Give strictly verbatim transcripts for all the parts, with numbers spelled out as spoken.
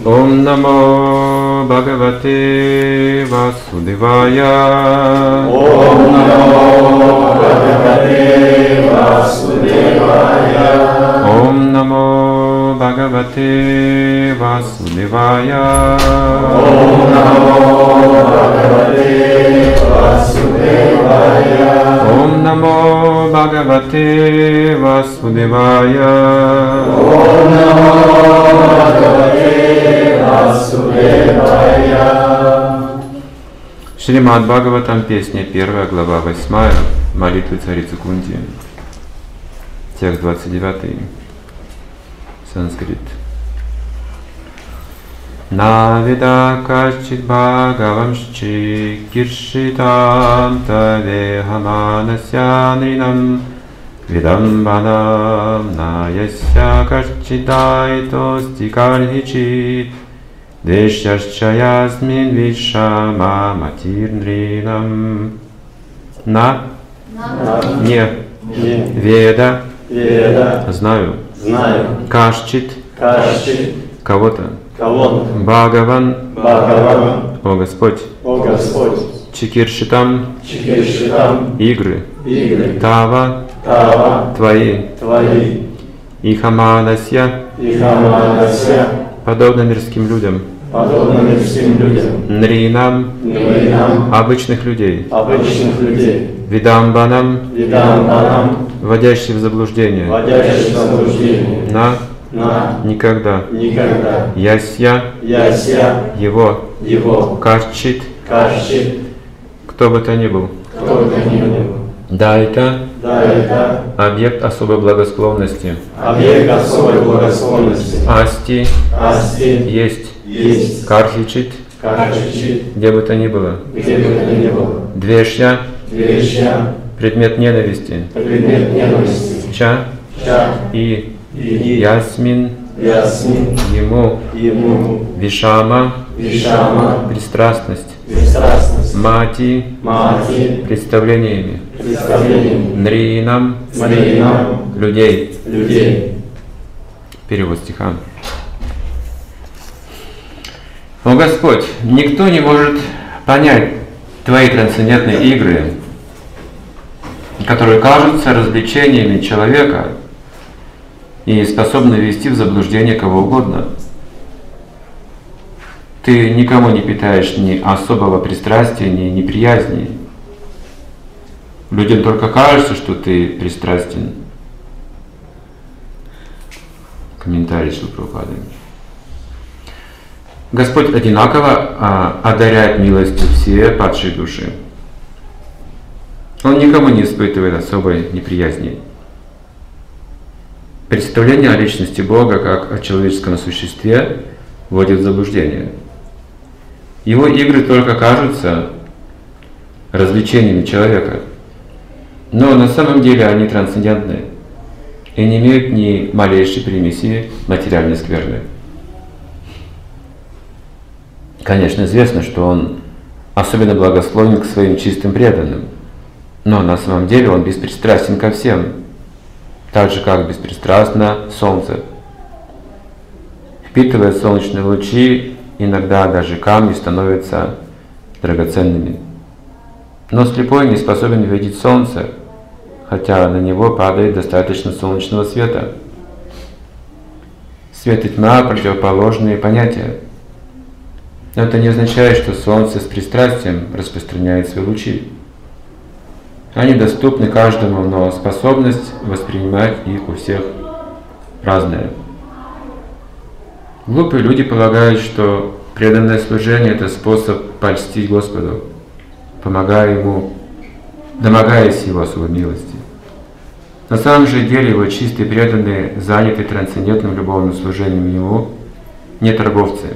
Ом намо Бхагавате Васудевая. Ом намо Бхагавате Васудевая. Ом намо Бхагавате Васудевая. Ом намо Бхагавате Васудевая. Ом намо Бхагавате Васудевая. Ом намо Бхагавате Васудевая. Шримад Бхагаватам, песня первая, глава восьмая, молитвы царицы Кунти. Текст двадцать девятый. Санскрит. Навида качит бхагавамшчи киршитам тавехаманасянринам видамбанам наяся качидайтости кальхичит дешяшчаясмин вишама матирнринам. На? Не. Веда. Веда. Знаю. Знаю. Кашчит. Кашчит. Кого-то. Кого-то. Бхагаван. Бхагаван. О Господь. О Господь. Чикиршитам. Чикиршитам. Игры. Игры. Тава. Тава. Твои. Твои. Ихаманасья. Ихаманасья. Подобно мирским людям. Подобно мирским людям. Нринам. Нринам. Обычных людей. Обычных людей. Видамбанам. Видамбанам. Вводящих в заблуждение. Вводящих в заблуждение. На. На. Никогда. Никогда. Ясья. Яся. Его. Его. Кашчит. Кашчит. Кто бы то ни был. Кто бы то ни был. Да, это Да, это объект особой благосклонности. объект особой благосклонности. Асти. Асти. Есть. Есть. Кархичит. Кашчит. Где бы то ни было. Где бы то ни было. Двешья. Двешья. Предмет ненависти. Предмет ненависти. Ча. Ча. И. И. Ясмин. Ясмин. Ему. Ему. Вишама. Вишама. Пристрастность. Пристрастность. Мати. Мати. Представлениями. Представлением. Нринам. Нринам. Людей. Людей. Перевод стиха. О Господь, никто не может понять Твои трансцендентные игры, которые кажутся развлечениями человека и способны ввести в заблуждение кого угодно. Ты никому не питаешь ни особого пристрастия, ни неприязни. Людям только кажется, что ты пристрастен. Комментарий Шрила Прабхупады. Господь одинаково а, одаряет милостью все падшие души. Он никому не испытывает особой неприязни. Представление о личности Бога как о человеческом существе вводит в заблуждение. Его игры только кажутся развлечениями человека, но на самом деле они трансцендентны и не имеют ни малейшей примеси материальной скверны. Конечно, известно, что он особенно благосклонен к своим чистым преданным, но на самом деле он беспристрастен ко всем, так же как беспристрастно солнце. Впитывая солнечные лучи, иногда даже камни становятся драгоценными. Но слепой не способен видеть солнце, хотя на него падает достаточно солнечного света. Свет и тьма – противоположные понятия. Но это не означает, что солнце с пристрастием распространяет свои лучи. Они доступны каждому, но способность воспринимать их у всех разная. Глупые люди полагают, что преданное служение – это способ польстить Господу, помогая Ему, домогаясь Его особой милости. На самом же деле Его чистые преданные заняты трансцендентным любовным служением Ему, не торговцы.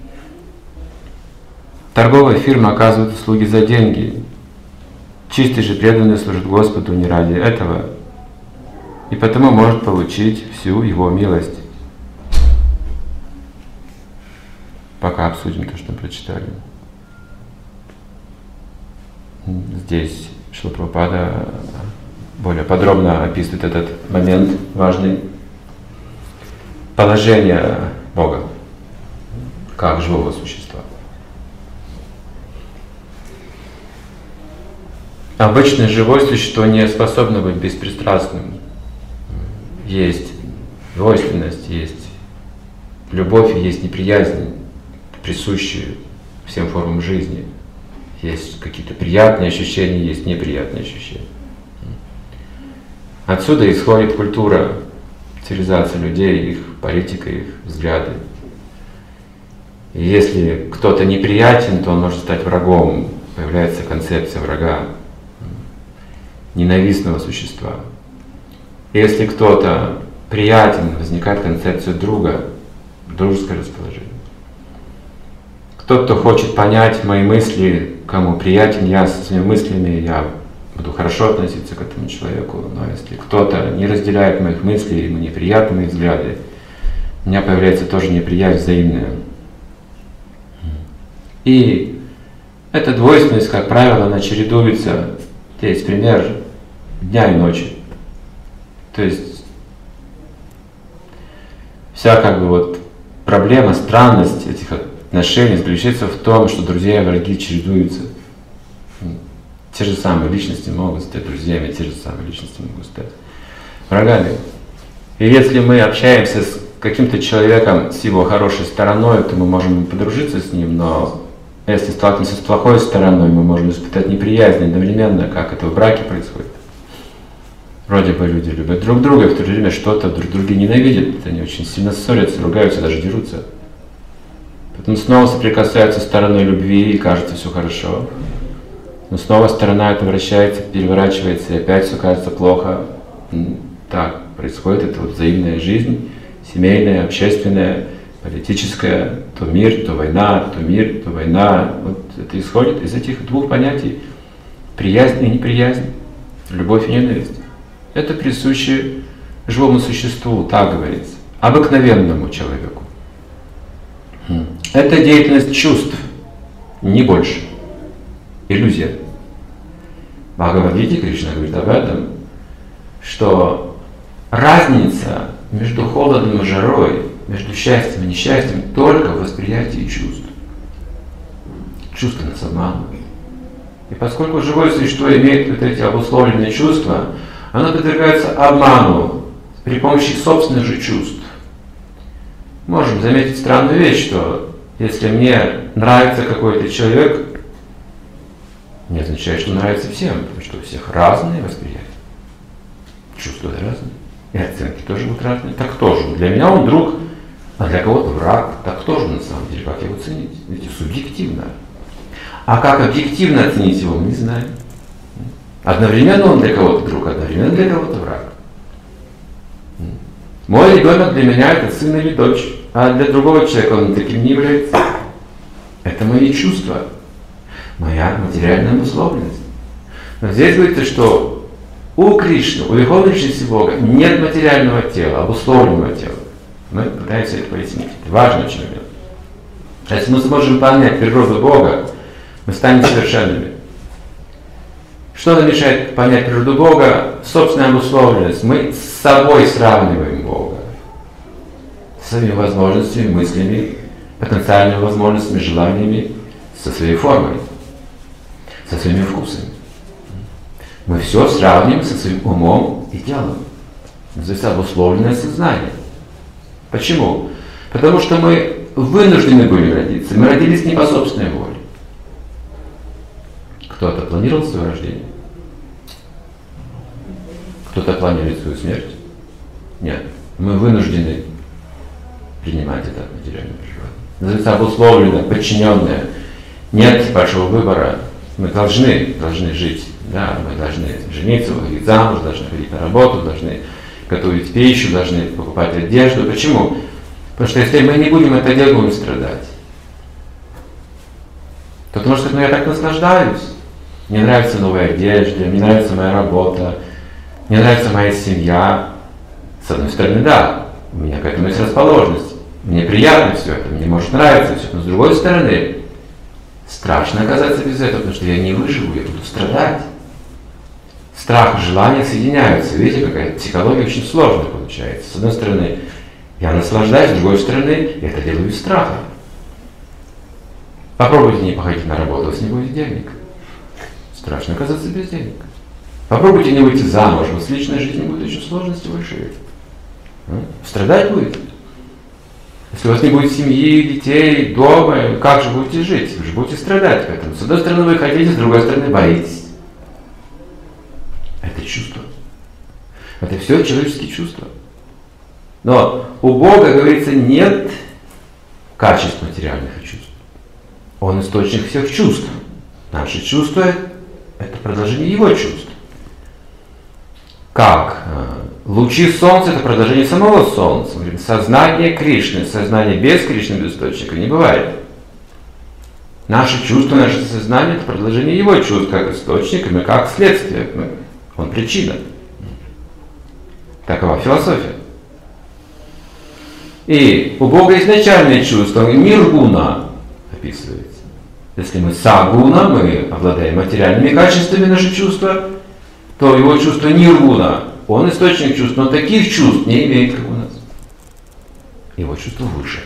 Торговая фирма оказывает услуги за деньги. Чистый же преданный служит Господу не ради этого, и потому может получить всю Его милость. Пока обсудим то, что мы прочитали. Здесь Шрила Прабхупада более подробно описывает этот момент важный. Положение Бога. как живого существа. Обычно живое существо не способно быть беспристрастным. Есть двойственность, есть любовь и есть неприязнь, присущие всем формам жизни. Есть какие-то приятные ощущения, есть неприятные ощущения. Отсюда исходит культура, цивилизация людей, их политика, их взгляды. И если кто-то неприятен, то он может стать врагом. Появляется концепция врага, ненавистного существа. Если кто-то приятен, возникает концепция друга, дружеское расположение. Тот, кто хочет понять мои мысли, кому приятен я со своими мыслями, я буду хорошо относиться к этому человеку. Но если кто-то не разделяет моих мыслей, ему неприятны мои взгляды, у меня появляется тоже неприязнь взаимная. И эта двойственность, как правило, она чередуется. Есть пример дня и ночи. То есть вся как бы вот проблема, странность этих отношений заключается в том, что друзья и враги чередуются. Те же самые личности могут стать друзьями, те же самые личности могут стать врагами. И если мы общаемся с каким-то человеком с его хорошей стороной, то мы можем подружиться с ним, но если сталкиваемся с плохой стороной, мы можем испытать неприязнь одновременно, как это в браке происходит. Вроде бы люди любят друг друга, в то же время что-то друг друга ненавидят, они очень сильно ссорятся, ругаются, даже дерутся. Потом снова соприкасаются с стороной любви, и кажется все хорошо. Но снова сторона эта вращается, переворачивается, и опять все кажется плохо. Так происходит, это вот взаимная жизнь, семейная, общественная, политическая, то мир, то война, то мир, то война. Вот это исходит из этих двух понятий: приязнь и неприязнь, любовь и ненависть. Это присуще живому существу, так говорится, обыкновенному человеку. Это деятельность чувств, не больше. Иллюзия. В Бхагавад-гите Кришна говорит об этом, что разница между холодом и жарой, между счастьем и несчастьем только в восприятии чувств. Чувства нас обманывают. И поскольку живое существо имеет вот эти обусловленные чувства, оно подвергается обману при помощи собственных же чувств. Можем заметить странную вещь, что если мне нравится какой-то человек, не означает, что нравится всем, потому что у всех разные восприятия. Чувства разные, и оценки тоже будут разные. Так кто же? Для меня он друг, а для кого-то враг. Так кто же на самом деле? Как его ценить? Ведь субъективно. А как объективно оценить его, мы не знаем. Одновременно он для кого-то друг, одновременно для кого-то враг. Мой ребенок для меня это сын или дочь, а для другого человека он таким не является. Это мои чувства, моя материальная обусловленность. Но здесь говорится, что у Кришны, у Верховной Личности Бога нет материального тела, обусловленного тела. Мы пытаемся это пояснить. Это важный очень момент. Если мы сможем понять природу Бога, мы станем совершенными. Что нам мешает понять природу Бога? Собственная обусловленность. Мы с собой сравниваем Бога. Со своими возможностями, мыслями, потенциальными возможностями, желаниями, со своей формой, со своими вкусами. Мы все сравниваем со своим умом и телом. Называется обусловленное сознание. Почему? Потому что мы вынуждены были родиться. Мы родились не по собственной воле. Кто-то планировал свое рождение? Кто-то планирует свою смерть? Нет. Мы вынуждены принимать это материальное проживание. Называется обусловлено, подчиненное. Нет большого выбора. Мы должны, должны жить. Да? Мы должны жениться, выходить замуж, должны ходить на работу, должны готовить пищу, должны покупать одежду. Почему? Потому что если мы не будем это делать, будем страдать. Кто-то может сказать: ну я так наслаждаюсь. Мне нравится новая одежда, мне нравится моя работа, мне нравится моя семья. С одной стороны, да, у меня к этому есть расположенность. Мне приятно все это, мне может нравиться все. Но с другой стороны, страшно оказаться без этого, потому что я не выживу, я буду страдать. Страх и желание соединяются. Видите, какая психология очень сложная получается. С одной стороны, я наслаждаюсь, с другой стороны, я это делаю из страха. Попробуйте не походить на работу, у вас не будет денег. Страшно оказаться без денег. Попробуйте не выйти замуж, у вас в личной жизни будут еще сложности большие. Страдать будет. Если у вас не будет семьи, детей, дома, как же будете жить? Вы же будете страдать к этому. С одной стороны вы хотите, с другой стороны боитесь. Это чувство. Это все человеческие чувства. Но у Бога, говорится, нет качеств материальных чувств. Он источник всех чувств. Наши чувства – это продолжение Его чувств. Как? Лучи солнца – это продолжение самого солнца. Сознание Кришны, сознание без Кришны, без источника не бывает. Наши чувства, наше сознание – это продолжение Его чувств, как источник, и мы как следствие. Он причина. Такова философия. И у Бога изначальные чувства, ниргуна описывается. Если мы сагуна, мы обладаем материальными качествами, наши чувства, то его чувство ниргуна, он источник чувств, но таких чувств не имеет, как у нас. Его чувство выше.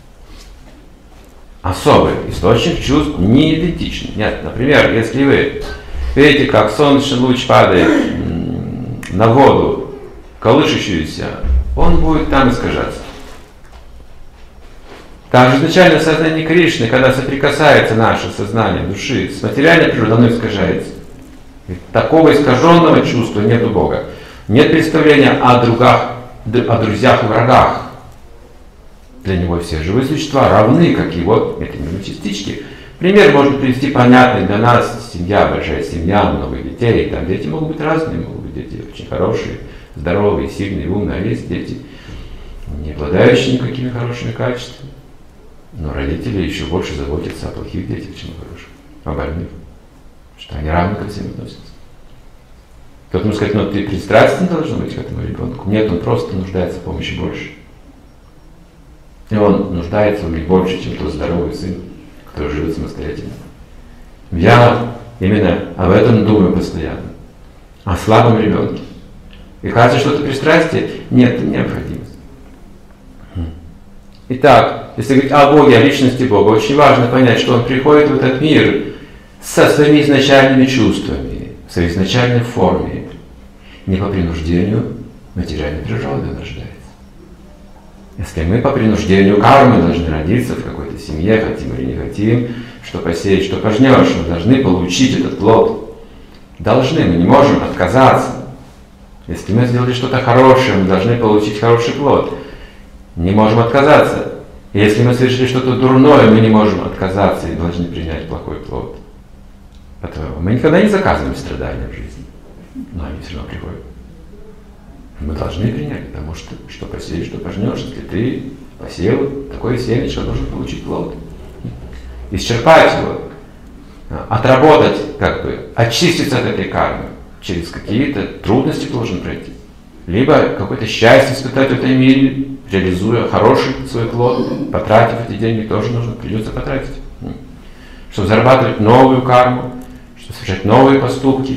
Особый источник чувств не идентичный. Нет, например, если вы видите, как солнечный луч падает на воду, колышущуюся, он будет там искажаться. Также изначально сознание Кришны, когда соприкасается наше сознание души с материальной природой, оно искажается. И такого искаженного чувства нет у Бога. Нет представления о, другах, о друзьях и врагах. Для Него все живые существа равны, как Его метамерные частички. Пример можно привести понятный для нас. Семья, большая семья, много детей. Там дети могут быть разные, могут быть дети очень хорошие, здоровые, сильные, умные. А есть дети, не обладающие никакими хорошими качествами. Но родители еще больше заботятся о плохих детях, чем о хороших, о больных. Что они равны ко всем относятся. Кто-то может сказать, ну ты пристрастен должен быть к этому ребенку. Нет, он просто нуждается в помощи больше. И он нуждается в ней больше, чем тот здоровый сын, который живет самостоятельно. Я именно об этом думаю постоянно. О слабом ребенке. И кажется, что это пристрастие, нет, это необходимость. Итак, если говорить о Боге, о личности Бога, очень важно понять, что Он приходит в этот мир со своими изначальными чувствами, в своей изначальной форме, не по принуждению материальной природы Он рождается. Если мы по принуждению кармы должны родиться в какой-то семье, хотим или не хотим, что посеешь, что пожнешь, мы должны получить этот плод. Должны, мы не можем отказаться. Если мы сделали что-то хорошее, мы должны получить хороший плод. Не можем отказаться. Если мы совершили что-то дурное, мы не можем отказаться и должны принять плохой плод. Поэтому мы никогда не заказываем страдания в жизни, но они все равно приходят. Мы должны принять, потому что что посеешь, что пожнешь. Если ты посеял такое семечко, должен получить плод. Исчерпать его, отработать, как бы, очиститься от этой кармы. Через какие-то трудности должен пройти. Либо какое-то счастье испытать в этом мире, реализуя хороший свой плод, потратив эти деньги, тоже нужно, придется потратить. Чтобы зарабатывать новую карму, чтобы совершать новые поступки.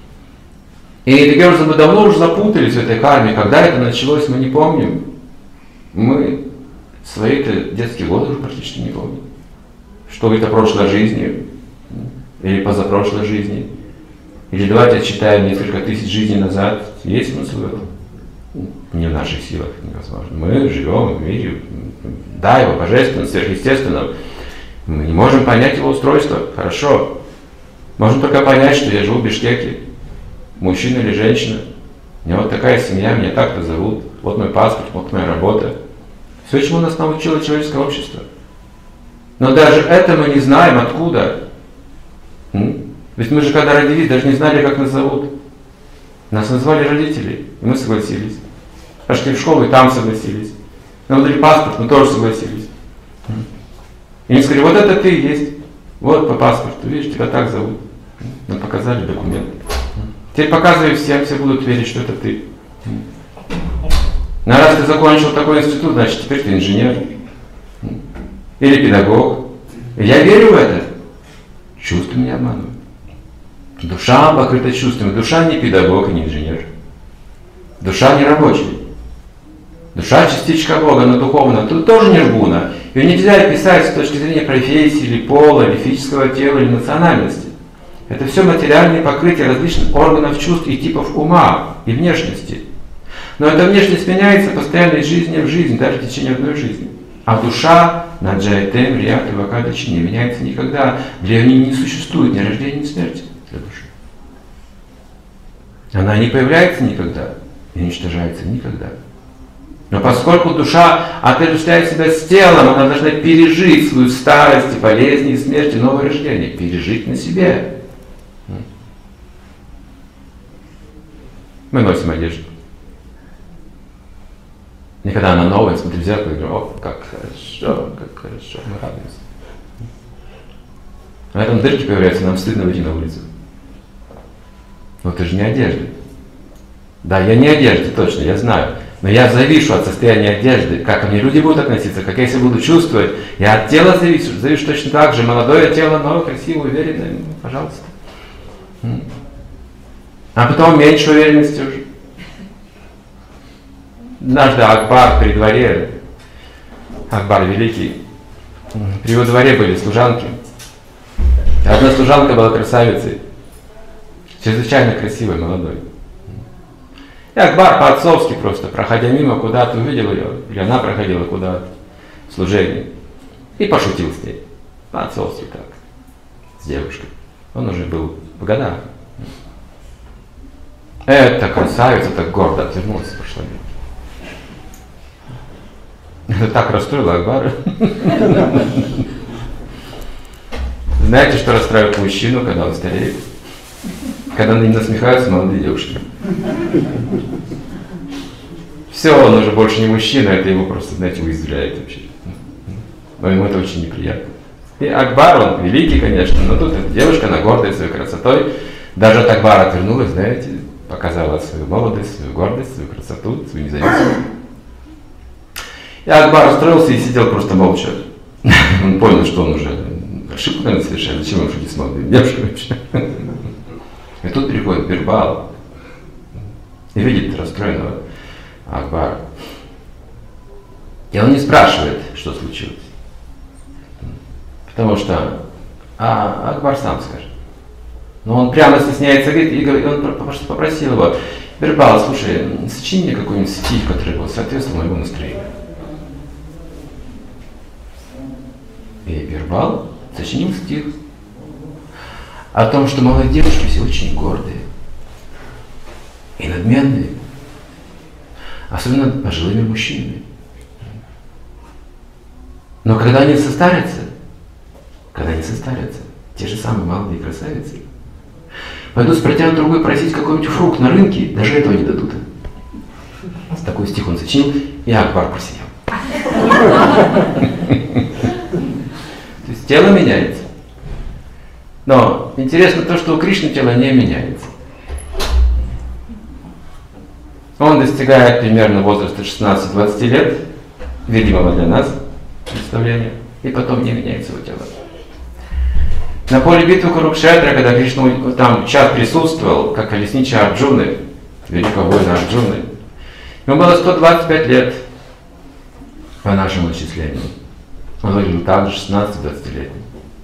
И таким образом мы давно уже запутались в этой карме. Когда это началось, мы не помним. Мы свои-то детские годы уже практически не помним. Что говорит о прошлой жизни, или позапрошлой жизни. Или давайте отсчитаем несколько тысяч жизней назад. Есть смысл в этом? Не в наших силах, невозможно. Мы живем в мире, да, его божественном, сверхъестественном. Мы не можем понять его устройство. Хорошо. Можем только понять, что я живу в Бишкеке. Мужчина или женщина. У меня вот такая семья, меня так-то зовут. Вот мой паспорт, вот моя работа. Все, чему нас научило человеческое общество. Но даже это мы не знаем, откуда. М? Ведь мы же когда родились, даже не знали, как нас зовут. Нас назвали родители, и мы согласились. Пошли в школу, и там согласились. Нам дали паспорт, мы тоже согласились. И мне сказали, вот это ты есть. Вот по паспорту, видишь, тебя так зовут. Нам показали документ. Теперь показывай всем, все будут верить, что это ты. Ну, раз ты закончил такой институт, значит, теперь ты инженер. Или педагог. И я верю в это. Чувства меня обманывают. Душа покрыта чувствами. Душа не педагог и не инженер. Душа не рабочий. Душа частичка Бога, но духовная. Тут тоже ниргуна. Ее нельзя описать с точки зрения профессии, или пола, или физического тела, или национальности. Это все материальные покрытия различных органов чувств и типов ума и внешности. Но эта внешность меняется постоянно из жизни в жизнь, даже в течение одной жизни. А душа на Джайтем, Риат и Вакадачи не меняется никогда. Для нее не существует ни рождения, ни смерти для души. Она не появляется никогда и уничтожается никогда. Но поскольку душа отождествляет себя с телом, она должна пережить свою старость, болезни и смерть и новое рождение. Пережить на себе. Мы носим одежду. И когда она новая, смотрю в зеркало и говорю: о, как хорошо, как хорошо, мы радуемся. На этом дырке появляется, нам стыдно выйти на улицу. Но это же не одежда. Да, я не одежда, точно, я знаю. Но я завишу от состояния одежды. Как ко мне люди будут относиться, как я себя буду чувствовать. Я от тела завишу, завишу точно так же. Молодое тело, новое, красивое, уверенное, ну, пожалуйста. А потом меньше уверенности уже. Однажды Акбар при дворе, Акбар Великий, при его дворе были служанки. Одна служанка была красавицей, чрезвычайно красивой, молодой. И Акбар по-отцовски просто, проходя мимо, куда-то увидел ее, или она проходила куда-то в служении, и пошутил с ней. По-отцовски так, с девушкой. Он уже был в годах. Эта красавица так гордо отвернулась и пошла мимо. Это так расстроило Акбара. Знаете, что расстраивает мужчину, когда он стареет? Когда над ним насмехаются молодые девушки. Все, он уже больше не мужчина, это его просто, знаете, уязвляет вообще. Но ему это очень неприятно. И Акбар, он великий, конечно, но тут эта девушка, она гордая своей красотой. Даже от Акбара отвернулась, знаете, показала свою молодость, свою гордость, свою красоту, свою независимость. И Акбар расстроился и сидел просто молча. Он понял, что он уже ошибку, наверное, совершает. Зачем он шутить с молодыми девушками вообще? И тут приходит Бирбал и видит расстроенного Акбара. И он не спрашивает, что случилось. Потому что а Акбар сам скажет. Но он прямо стесняется, говорит, и он попросил его: Бирбал, слушай, сочини мне какой-нибудь стих, который бы соответствовал моему настроению. И Бирбал сочинил стих о том, что молодые девушки все очень гордые и надменные, особенно пожилыми мужчинами. Но когда они состарятся, когда они состарятся, те же самые молодые красавицы пойдут с протянутой рукой просить какой-нибудь фрукт на рынке, даже этого не дадут. Такой стих он сочинил, и Акбар просиял. То есть тело меняется. Но интересно то, что у Кришны тело не меняется. Он достигает примерно возраста шестнадцати-двадцати лет, видимого для нас представления, и потом не меняется его тело. На поле битвы Курукшетра, когда Кришна там час присутствовал, как колесничий Арджуны, великого воина Арджуны, ему было сто двадцать пять лет по нашему исчислению. Он выглядел также шестнадцати-двадцатилетним.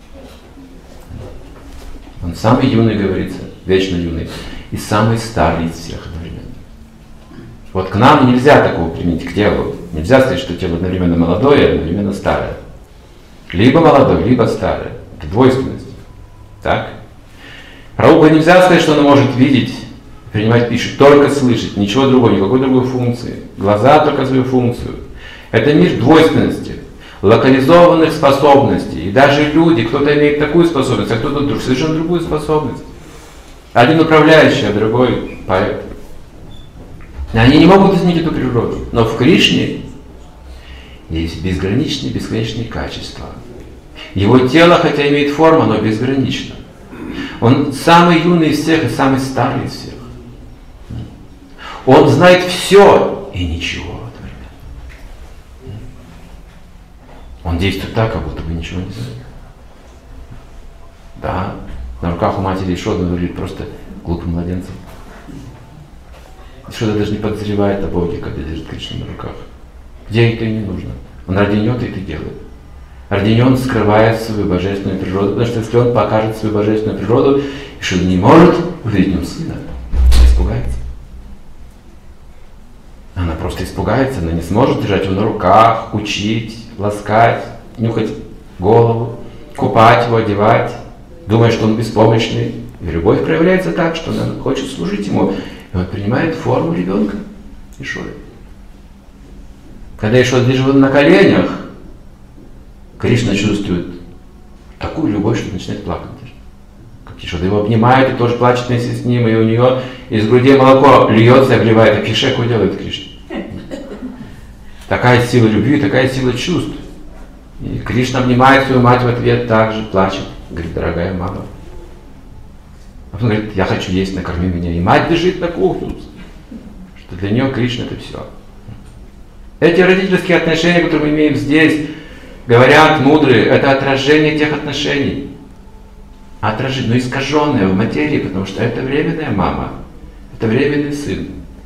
Он самый юный, говорится, вечно юный, и самый старый из всех одновременно. Вот к нам нельзя такого применить, к телу. Нельзя сказать, что тело одновременно молодое и одновременно старое. Либо молодое, либо старое. Это двойственность. Так? Прабхупа нельзя сказать, что он может видеть, принимать пищу, только слышать, ничего другого, никакой другой функции. Глаза только свою функцию. Это мир двойственности, локализованных способностей. И даже люди, кто-то имеет такую способность, а кто-то совершенно другую способность. Один управляющий, а другой поэт. Они не могут изменить эту природу. Но в Кришне есть безграничные, бесконечные качества. Его тело, хотя имеет форму, но безгранично. Он самый юный из всех и самый старый из всех. Он знает все и ничего одновременно. Он действует так, как будто бы ничего не знает. Да, на руках у матери Ишоды он выглядит просто глупым младенцем. Ишода даже не подозревает о Боге, когда держит Кришну на руках. Где это и не нужно. Он ради нее-то это делает. Роднение скрывает свою божественную природу, потому что если он покажет свою божественную природу, Шива не может увидеть в нем сына, она испугается. Она просто испугается, она не сможет держать его на руках, учить, ласкать, нюхать голову, купать его, одевать, думая, что он беспомощный. И любовь проявляется так, что она хочет служить ему, и он принимает форму ребенка Ишоды. Когда Ишода лежит на коленях, Кришна чувствует такую любовь, что начинает плакать. Как Ишода его обнимает и тоже плачет вместе с ним, и у нее из груди молоко льется и обливает, а Кишеку делает Кришна. Такая сила любви, такая сила чувств. И Кришна обнимает свою мать в ответ, также плачет, говорит: дорогая мама. А потом говорит: я хочу есть, накорми меня. И мать бежит на кухню, что для нее Кришна это все. Эти родительские отношения, которые мы имеем здесь, говорят мудрые, это отражение тех отношений. Отражение, но искаженное в материи, потому что это временная мама, это временный сын.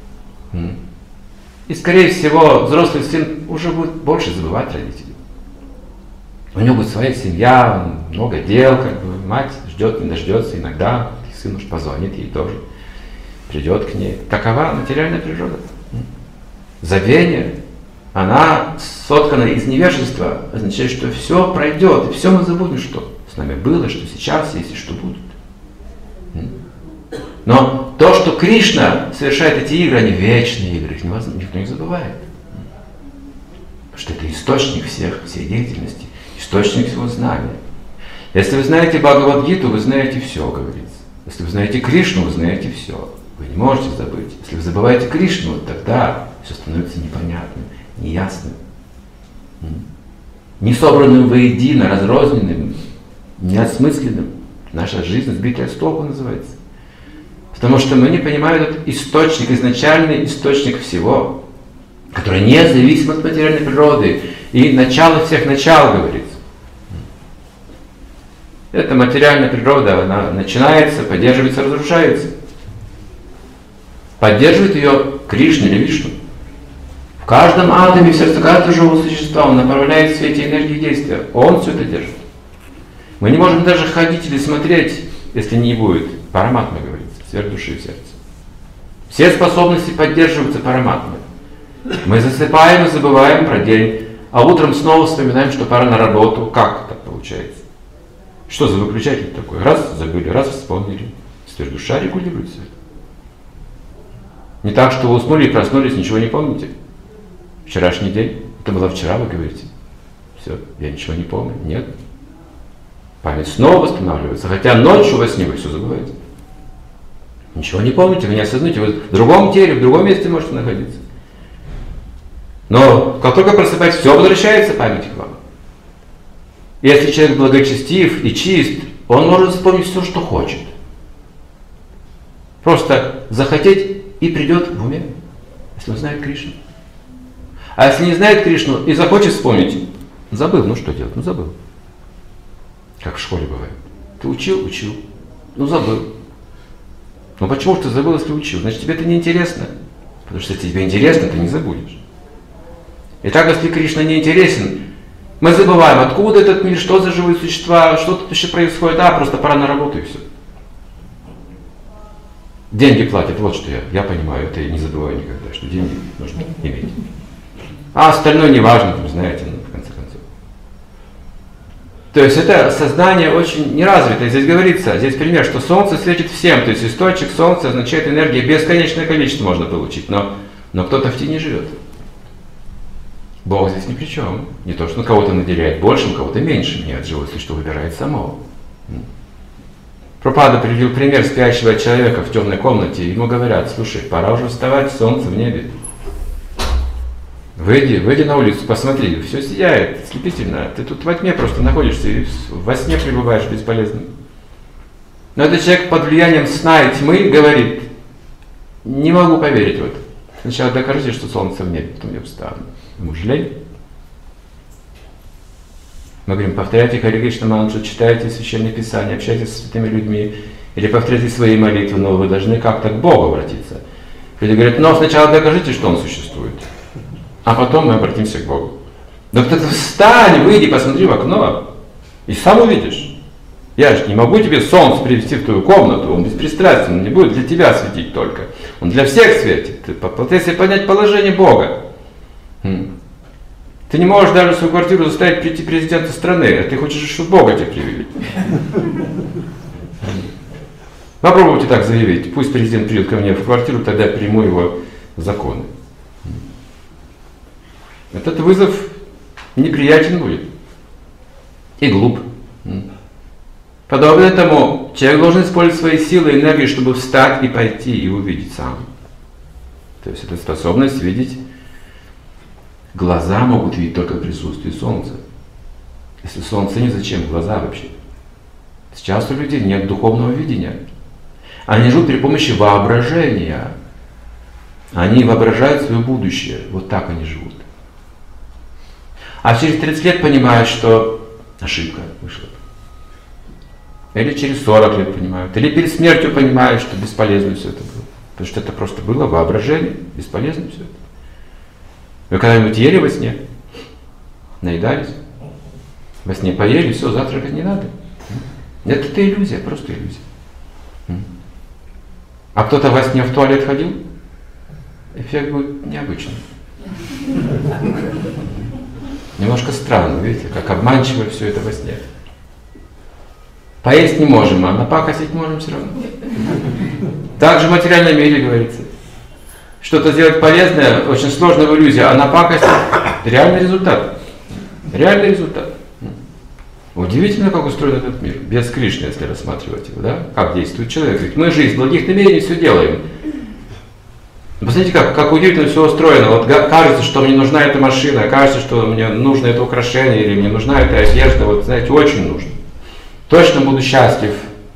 И скорее всего взрослый сын уже будет больше забывать родителей. У него будет своя семья, много дел, как бы мать ждет, не дождется, иногда сын уж позвонит ей тоже, придет к ней. Такова материальная природа. Забвение, она соткана из невежества, означает, что все пройдет, и все мы забудем, что с нами было, что сейчас есть и что будет. Но то, что Кришна совершает эти игры, они вечные игры, их невозможно, никто не забывает. Потому что это источник всех, всей деятельности, источник всего знания. Если вы знаете Бхагавад-гиту, вы знаете все, говорится. Если вы знаете Кришну, вы знаете все. Вы не можете забыть. Если вы забываете Кришну, тогда все становится непонятным, неясным, не собранным воедино, разрозненным, неосмысленным. Наша жизнь сбитая с толку называется. Потому что мы не понимаем этот источник, изначальный источник всего, который не зависим от материальной природы. И начало всех начал, говорится. Эта материальная природа, она начинается, поддерживается, разрушается. Поддерживает ее Кришна или Вишну. В каждом атоме, в сердце каждого живого существа он направляет все эти энергии действия. Он все это держит. Мы не можем даже ходить или смотреть, если не будет параматма, говорится, сверх души и сердца. Все способности поддерживаются параматмой. Мы засыпаем и забываем про день, а утром снова вспоминаем, что пора на работу. Как так получается? Что за выключатель такой? Раз забыли, раз вспомнили. Сверх душа регулируется. Не так, что вы уснули и проснулись, ничего не помните. Вчерашний день, это было вчера, вы говорите. Все, я ничего не помню. Нет. Память снова восстанавливается, хотя ночью во сне вы все забываете. Ничего не помните, вы не осознаете, вы в другом теле, в другом месте можете находиться. Но как только просыпаетесь, все возвращается память к вам. Если человек благочестив и чист, он может вспомнить все, что хочет. Просто захотеть и придет в уме, если он знает Кришну. А если не знает Кришну и захочет вспомнить, забыл, ну что делать, ну забыл. Как в школе бывает. Ты учил, учил, ну забыл. Ну почему же ты забыл, если учил? Значит, тебе это не интересно. Потому что если тебе интересно, ты не забудешь. Итак, если Кришна не интересен, мы забываем, откуда этот мир, что за живые существа, что тут еще происходит. А, просто пора на работу и все. Деньги платят, вот что я, я понимаю, это я не забываю никогда, что деньги нужно иметь. А остальное не важно, вы знаете, ну, в конце концов. То есть это сознание очень неразвитое. Здесь говорится, здесь пример, что солнце светит всем. То есть источник солнца означает энергия, бесконечное количество можно получить, но, но кто-то в тени живет. Бог здесь ни при чем. Не то, что он кого-то наделяет большим, кого-то меньшим. Нет, живое существо выбирает само. Прабхупада привел пример спящего человека в темной комнате. Ему говорят: слушай, пора уже вставать, солнце в небе. Выйди, выйди на улицу, посмотри, все сияет, слепительно. Ты тут во тьме просто находишься и во сне пребываешь бесполезным. Но этот человек под влиянием сна и тьмы говорит: не могу поверить в это. Сначала докажите, что солнце в небе, потом я встану. Ему же лень. Мы говорим: повторяйте Харе Кришна мантру, читайте Священное Писание, общайтесь с святыми людьми, или повторяйте свои молитвы, но вы должны как-то к Богу обратиться. Люди говорят: но сначала докажите, что Он существует, а потом мы обратимся к Богу. Но вот это встань, выйди, посмотри в окно, и сам увидишь. Я же не могу тебе солнце привести в твою комнату, он беспристрастен, он не будет для тебя светить только. Он для всех светит. Ты попытайся понять положение Бога. Ты не можешь даже в свою квартиру заставить прийти президента страны, а ты хочешь, чтобы Бога тебе привели. Попробуйте так заявить. Пусть президент придет ко мне в квартиру, тогда я приму его законы. Этот вызов неприятен будет. И глуп. Подобно тому, человек должен использовать свои силы и энергию, чтобы встать и пойти и увидеть сам. То есть это способность видеть. Глаза могут видеть только в присутствии солнца. Если солнце нет, зачем глаза вообще? Сейчас у людей нет духовного видения. Они живут при помощи воображения. Они воображают свое будущее. Вот так они живут. А через тридцать лет понимают, что ошибка вышла. Или через сорок лет понимают. Или перед смертью понимают, что бесполезно все это было. Потому что это просто было воображение. Бесполезно все это. Вы когда-нибудь ели во сне? Наедались? Во сне поели, все, завтракать не надо. Нет, это иллюзия, просто иллюзия. А кто-то во сне в туалет ходил? Эффект будет необычный. Немножко странно, видите, как обманчиво все это во сне. Поесть не можем, а напакостить можем все равно. Так же в материальном мире говорится. Что-то сделать полезное очень сложно в иллюзии, а напакостить реальный результат. Реальный результат. Удивительно, как устроен этот мир. Без Кришны, если рассматривать его, да? Как действует человек. Ведь мы же из благих намерений все делаем. Посмотрите, как, как удивительно все устроено. Вот кажется, что мне нужна эта машина, кажется, что мне нужно это украшение, или мне нужна эта одежда. Вот, знаете, очень нужно. Точно буду счастлив,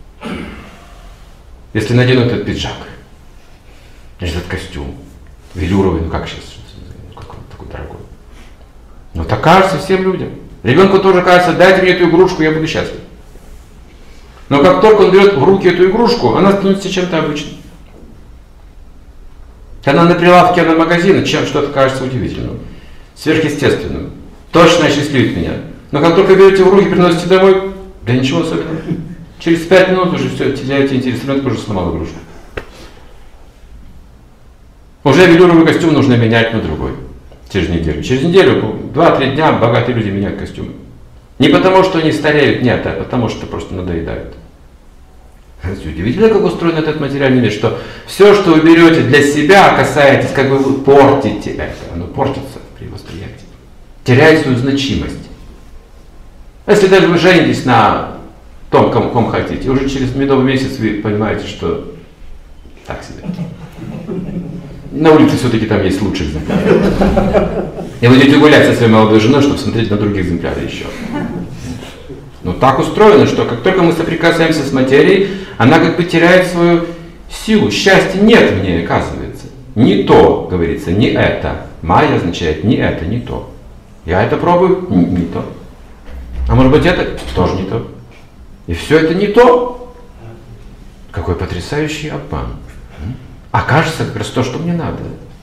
если надену этот пиджак. Этот костюм. Велюровый, ну как сейчас? Как он такой дорогой. Но так кажется всем людям. Ребенку тоже кажется, дайте мне эту игрушку, я буду счастлив. Но как только он берет в руки эту игрушку, она становится чем-то обычным. Когда на прилавке на магазине, чем что-то кажется удивительным, сверхъестественным, точно осчастливит меня. Но как только берете в руки, приносите домой, да ничего особенного. Через пять минут уже все, теряете интерес, ребенок уже сломал игрушку. Уже велюровый костюм нужно менять на другой. Через неделю. Через неделю, два-три дня богатые люди меняют костюмы. Не потому, что они стареют, нет, а потому, что просто надоедают. Удивительно, как устроен этот материальный мир, что все, что вы берете для себя, касаетесь, как бы вы портите это. Оно портится при восприятии. Теряет свою значимость. Если даже вы женитесь на том, кому, кому хотите, уже через медовый месяц вы понимаете, что так себе. На улице все-таки там есть лучшие экземпляры. И вы идете гулять со своей молодой женой, чтобы смотреть на других экземпляров еще. Но так устроено, что как только мы соприкасаемся с материей, она как бы теряет свою силу. Счастья нет в ней, оказывается. Не то, говорится, не это. Майя означает не это, не то. Я это пробую, не, не то. А может быть это тоже не то. И все это не то. Какой потрясающий обман. А кажется как раз то, что мне надо.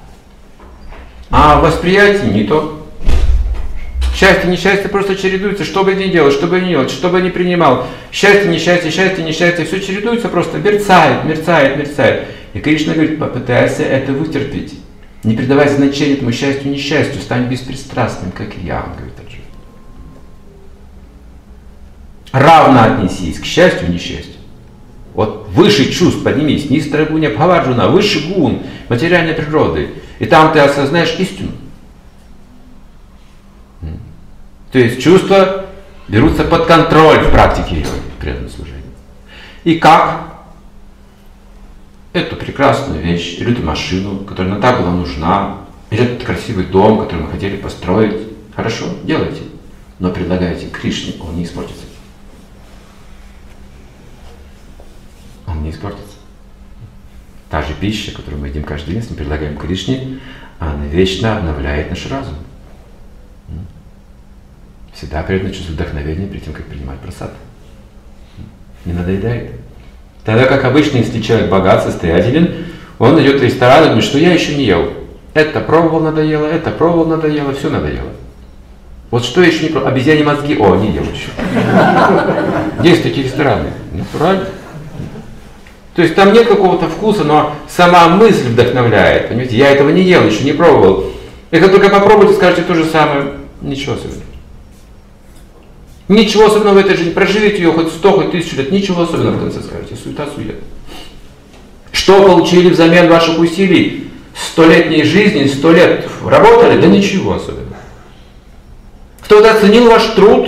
А восприятие не то. Счастье, несчастье просто чередуется, что бы я ни делал, что бы я ни делал, что бы я ни принимал. Счастье, несчастье, счастье, несчастье, все чередуется просто, мерцает, мерцает, мерцает. И Кришна говорит, попытайся это вытерпеть. Не придавай значения этому счастью, несчастью, стань беспристрастным, как я, он говорит Арджуна. Равно отнесись к счастью и несчастью. Вот выше чувств поднимись, нистара гуня бхаварджуна, выше гун материальной природы. И там ты осознаешь истину. То есть чувства берутся под контроль в практике йоги, в преданном служении. И как? Эту прекрасную вещь, или эту машину, которая нам так была нужна, или этот красивый дом, который мы хотели построить. Хорошо, делайте. Но предлагайте Кришне, он не испортится. Он не испортится. Та же пища, которую мы едим каждый день, если мы предлагаем Кришне, она вечно обновляет наш разум. Всегда приятно чувствовать вдохновение перед тем, как принимать прасад. Не надоедает. Тогда, как обычно, если человек богат, состоятелен, он идет в ресторан и думает, что я еще не ел. Это пробовал, надоело, это пробовал, надоело, все надоело. Вот что еще не про... Обезьяне мозги? О, не ел еще. Есть такие рестораны. Ну, правильно. То есть там нет какого-то вкуса, но сама мысль вдохновляет. Понимаете, я этого не ел, еще не пробовал. И как только попробуйте, скажете то же самое. Ничего особенного. Ничего особенного в этой жизни. Проживите ее хоть сто, хоть тысячу лет. Ничего особенного в конце скажете. Суета-сует. Что получили взамен ваших усилий? Столетней жизни, сто лет работали? Да ничего особенного. Кто-то оценил ваш труд?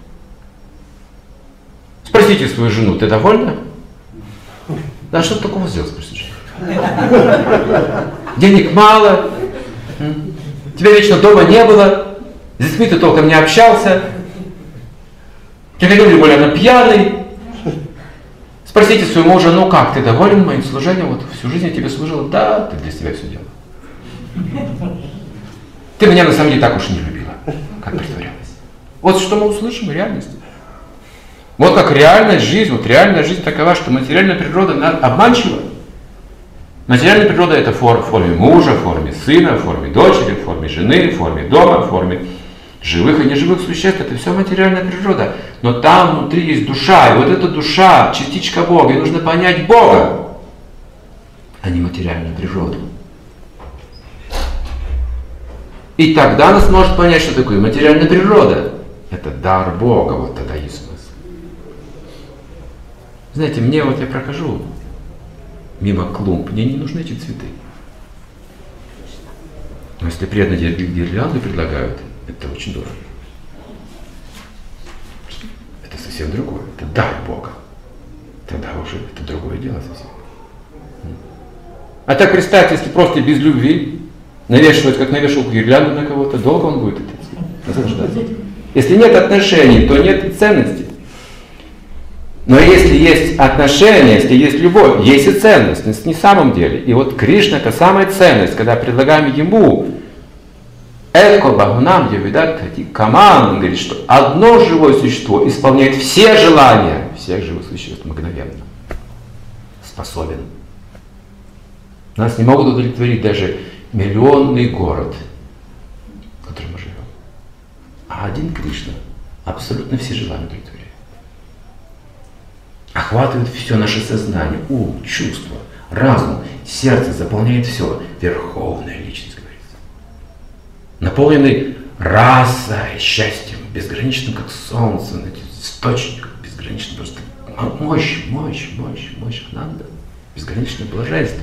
Спросите свою жену, ты довольна? Да что ты такого сделал, спросите. Денег мало, тебя вечно дома не было, с детьми ты толком не общался, тебя люди были, она пьяный. Спросите своего мужа, ну как, ты доволен моим служением? Вот всю жизнь я тебе служила. Да, ты для себя все делала. Ты меня на самом деле так уж не любила, как притворялась. Вот что мы услышим в реальности. Вот как реальная жизнь, вот реальная жизнь такова, что материальная природа обманчива. Материальная природа это в форме мужа, в форме сына, в форме дочери, в форме жены, в форме дома, в форме живых и неживых существ. Это все материальная природа. Но там внутри есть душа. И вот эта душа, частичка Бога. И нужно понять Бога, а не материальную природу. И тогда она сможет понять, что такое материальная природа. Это дар Бога. Вот тогда есть смысл. Знаете, мне вот я прохожу мимо клумб, мне не нужны эти цветы. Но если преданно гирлянды предлагают, это очень дорого. Это совсем другое. Это дар Бога. Тогда уже это другое дело совсем. А так представьте, если просто без любви навешивать, как навешивал гирлянду на кого-то, долго он будет это наслаждаться. Если нет отношений, то нет и ценности. Но если есть отношения, если есть любовь, есть и ценность, на самом деле. И вот Кришна это самая ценность, когда предлагаем ему эко бхагунам явидат каман, он говорит, что одно живое существо исполняет все желания всех живых существ мгновенно. Способен. Нас не могут удовлетворить даже миллионный город, в котором мы живем. А один Кришна абсолютно все желания удовлетворяет. Охватывает все наше сознание, ум, чувства, разум, сердце, заполняет все. Верховная личность, говорится. Наполненный расой, счастьем, безграничным, как солнце, источник, безграничный просто мощь, мощь, мощь, мощь, надо. Безграничное блаженство.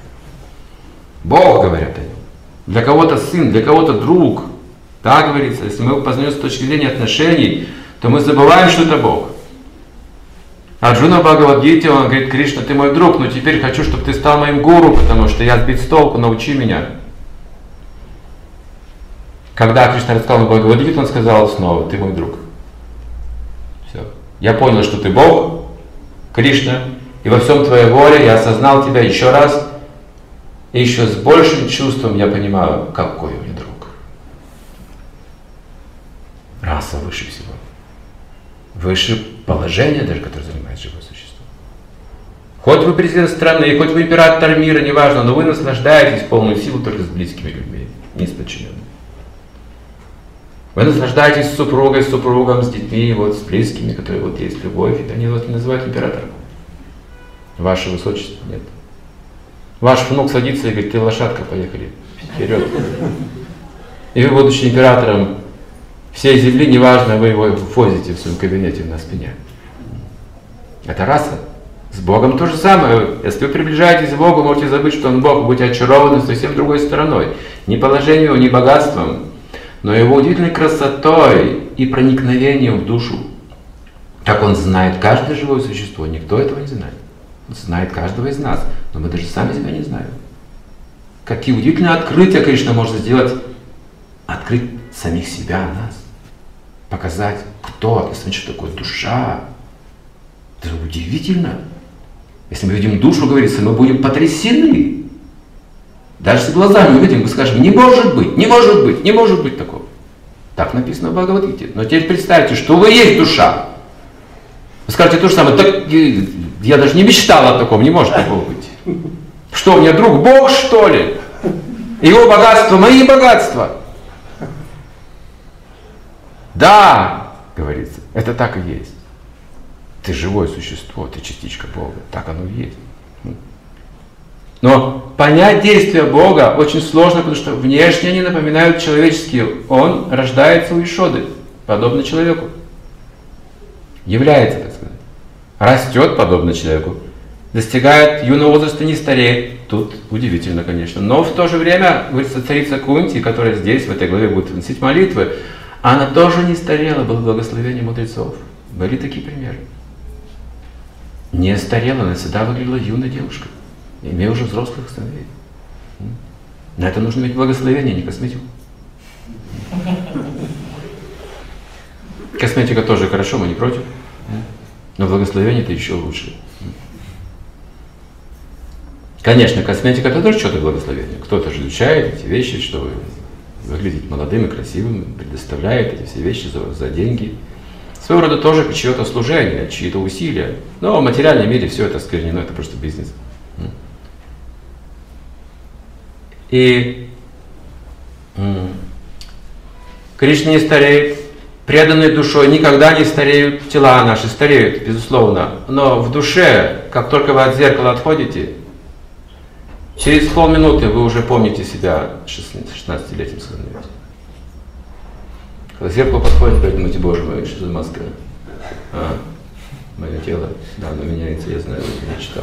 Бог, говорят о нем. Для кого-то сын, для кого-то друг. Так говорится, если мы познаем с точки зрения отношений, то мы забываем, что это Бог. Арджуна Бхагавад-гите, он говорит: Кришна, ты мой друг, но теперь хочу, чтобы ты стал моим гуру, потому что я сбит с толку, научи меня. Когда Кришна рассказал Бхагавад-гиту, он сказал снова: ты мой друг. Все. Я понял, что ты Бог, Кришна, и во всем твоей воле я осознал тебя еще раз, и еще с большим чувством я понимаю, какой у меня друг. Раса выше всего. Выше положения даже, которое занимает живое существо. Хоть вы президент страны, хоть вы император мира, неважно, но вы наслаждаетесь в полную силу только с близкими людьми, не с подчиненными. Вы наслаждаетесь с супругой, с супругом, с детьми, вот, с близкими, которые вот есть любовь, и они вот называют императором. Ваше высочество нет. Ваш внук садится и говорит: ты лошадка, поехали вперед. И вы, будучи императором всей земли, неважно, вы его возите в своем кабинете на спине. Это раса. С Богом то же самое. Если вы приближаетесь к Богу, можете забыть, что Он Бог, будете очарованы совсем другой стороной. Не положением, не богатством, но Его удивительной красотой и проникновением в душу. Как Он знает каждое живое существо, никто этого не знает. Он знает каждого из нас, но мы даже сами себя не знаем. Какие удивительные открытия Кришна может сделать, открыть самих себя, нас. Показать, кто, что такое душа. Это удивительно. Если мы видим душу, говорится, мы будем потрясены. Даже если глазами увидим, мы скажем: не может быть, не может быть, не может быть такого. Так написано в Бхагавад-гите. Но теперь представьте, что вы есть душа. Вы скажете то же самое: так, я даже не мечтал о таком, не может такого быть. Что, у меня друг Бог, что ли? Его богатство, мои богатства. Да, говорится, это так и есть. Ты живое существо, ты частичка Бога. Так оно и есть. Но понять действия Бога очень сложно, потому что внешне они напоминают человеческие. Он рождается у Ишоды, подобно человеку. Является, так сказать. Растет, подобно человеку. Достигает юного возраста, не стареет. Тут удивительно, конечно. Но в то же время, говорится, царица Кунти, которая здесь, в этой главе, будет вносить молитвы, она тоже не старела, было благословение мудрецов. Были такие примеры. Не старела, она всегда выглядела юной девушкой, имея уже взрослых сыновей. На это нужно иметь благословение, не косметику. Косметика тоже хорошо, мы не против. Но благословение-то еще лучше. Конечно, косметика это тоже что-то благословение. Кто-то же изучает эти вещи, чтобы выглядеть молодым и красивым, предоставляет эти все вещи за, за деньги. Своего рода тоже чье-то служение, чьи-то усилия. Но в материальном мире все это осквернено, это просто бизнес. И Кришна не стареет, преданные душой никогда не стареют, тела наши стареют, безусловно. Но в душе, как только вы от зеркала отходите, через полминуты вы уже помните себя шестнадцатилетним становитесь. Когда к зеркалу подходите, вы думаете, боже мой, что за маска? А, мое тело, да, оно меняется, я знаю, я читал.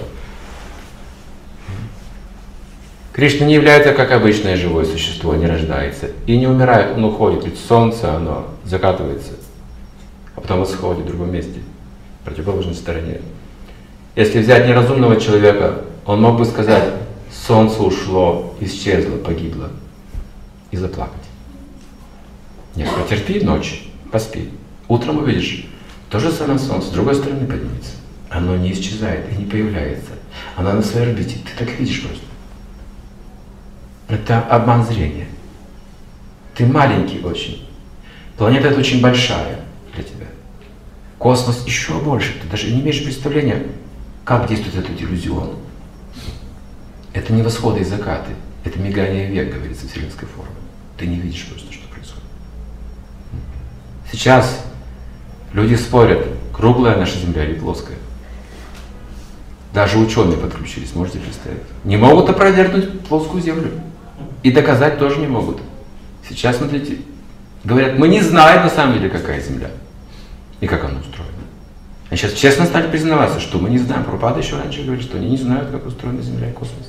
Кришна не является как обычное живое существо, не рождается и не умирает, он уходит, ведь солнце, оно закатывается, а потом восходит в другом месте, в противоположной стороне. Если взять неразумного человека, он мог бы сказать, солнце ушло, исчезло, погибло, и заплакать. Нет, потерпи ночь, поспи. Утром увидишь, то же самое солнце, с другой стороны поднимется. Оно не исчезает и не появляется. Оно на своей орбите, ты так видишь просто. Это обман зрения. Ты маленький очень. Планета эта очень большая для тебя. Космос еще больше. Ты даже не имеешь представления, как действует этот иллюзион. Это не восходы и закаты. Это мигание век, говорится, вселенской формы. Ты не видишь просто, что происходит. Сейчас люди спорят, круглая наша Земля или плоская. Даже ученые подключились, можете представить. Не могут опровергнуть плоскую Землю. И доказать тоже не могут. Сейчас, смотрите, говорят, мы не знаем на самом деле, какая Земля и как она устроена. А сейчас честно стали признаваться, что мы не знаем. Прабхупада еще раньше говорил, что они не знают, как устроена Земля и космос.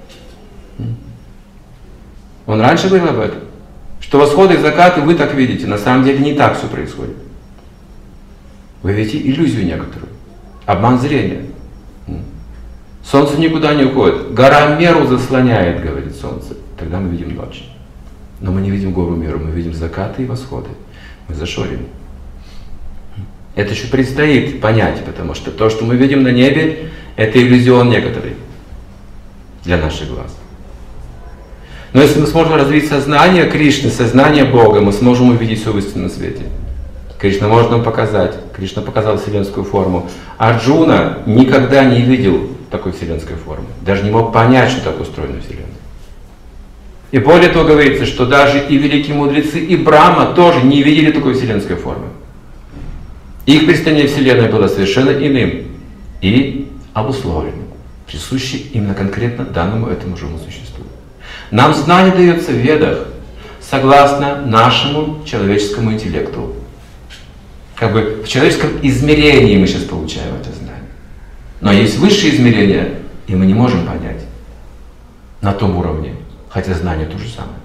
Он раньше говорил об этом, что восходы и закаты вы так видите, на самом деле не так все происходит. Вы видите иллюзию некоторую, обман зрения. Солнце никуда не уходит. Гора Меру заслоняет, говорит солнце. Тогда мы видим ночь. Но мы не видим гору Меру, мы видим закаты и восходы. Мы зашорены. Это еще предстоит понять, потому что то, что мы видим на небе, это иллюзион некоторый для наших глаз. Но если мы сможем развить сознание Кришны, сознание Бога, мы сможем увидеть все в истинном свете. Кришна может нам показать. Кришна показал вселенскую форму. Арджуна никогда не видел такой вселенской формы. Даже не мог понять, что так устроена Вселенная. И более того говорится, что даже и великие мудрецы, и Брахма тоже не видели такой вселенской формы. Их представление Вселенной было совершенно иным и обусловленным, присущим именно конкретно данному этому живому существу. Нам знание дается в Ведах согласно нашему человеческому интеллекту. Как бы в человеческом измерении мы сейчас получаем это знание. Но есть высшие измерения, и мы не можем понять на том уровне, хотя знание то же самое.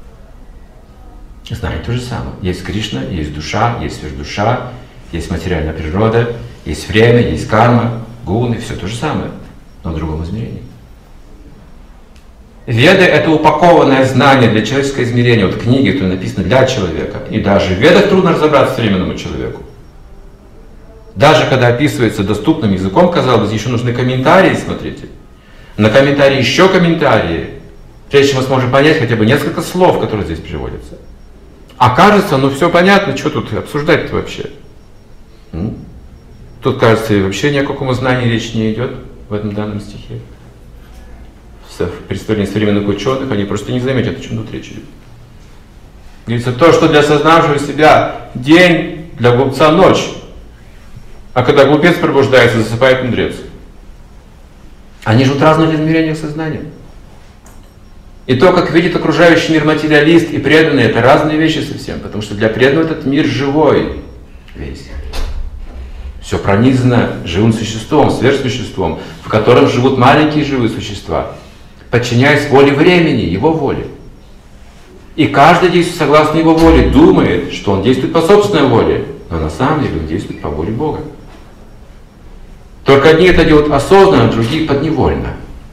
Знание то же самое. Есть Кришна, есть душа, есть сверхдуша, есть материальная природа, есть время, есть карма, гуны, все то же самое, но в другом измерении. Веды — это упакованное знание для человеческого измерения. Вот книги, которые написаны для человека. И даже в Ведах трудно разобраться современному человеку. Даже когда описывается доступным языком, казалось, еще нужны комментарии, смотрите. На комментарии еще комментарии, прежде чем мы сможем понять хотя бы несколько слов, которые здесь приводятся. А кажется, ну все понятно, что тут обсуждать-то вообще? М? Тут, кажется, вообще ни о каком знании речь не идет в этом данном стихе. В представлении современных ученых они просто не заметят, о чем тут речь идет. Говорится, то, что для осознавшего себя день, для глупца ночь. А когда глупец пробуждается, засыпает мудрец. Они живут в разных измерениях сознания. И то, как видит окружающий мир материалист и преданный, это разные вещи совсем. Потому что для преданного этот мир живой весь. Все пронизано живым существом, сверхсуществом, в котором живут маленькие живые существа, подчиняясь воле времени, его воле. И каждый действует согласно его воле, думает, что он действует по собственной воле, но на самом деле он действует по воле Бога. Только одни это делают осознанно, другие подневольно.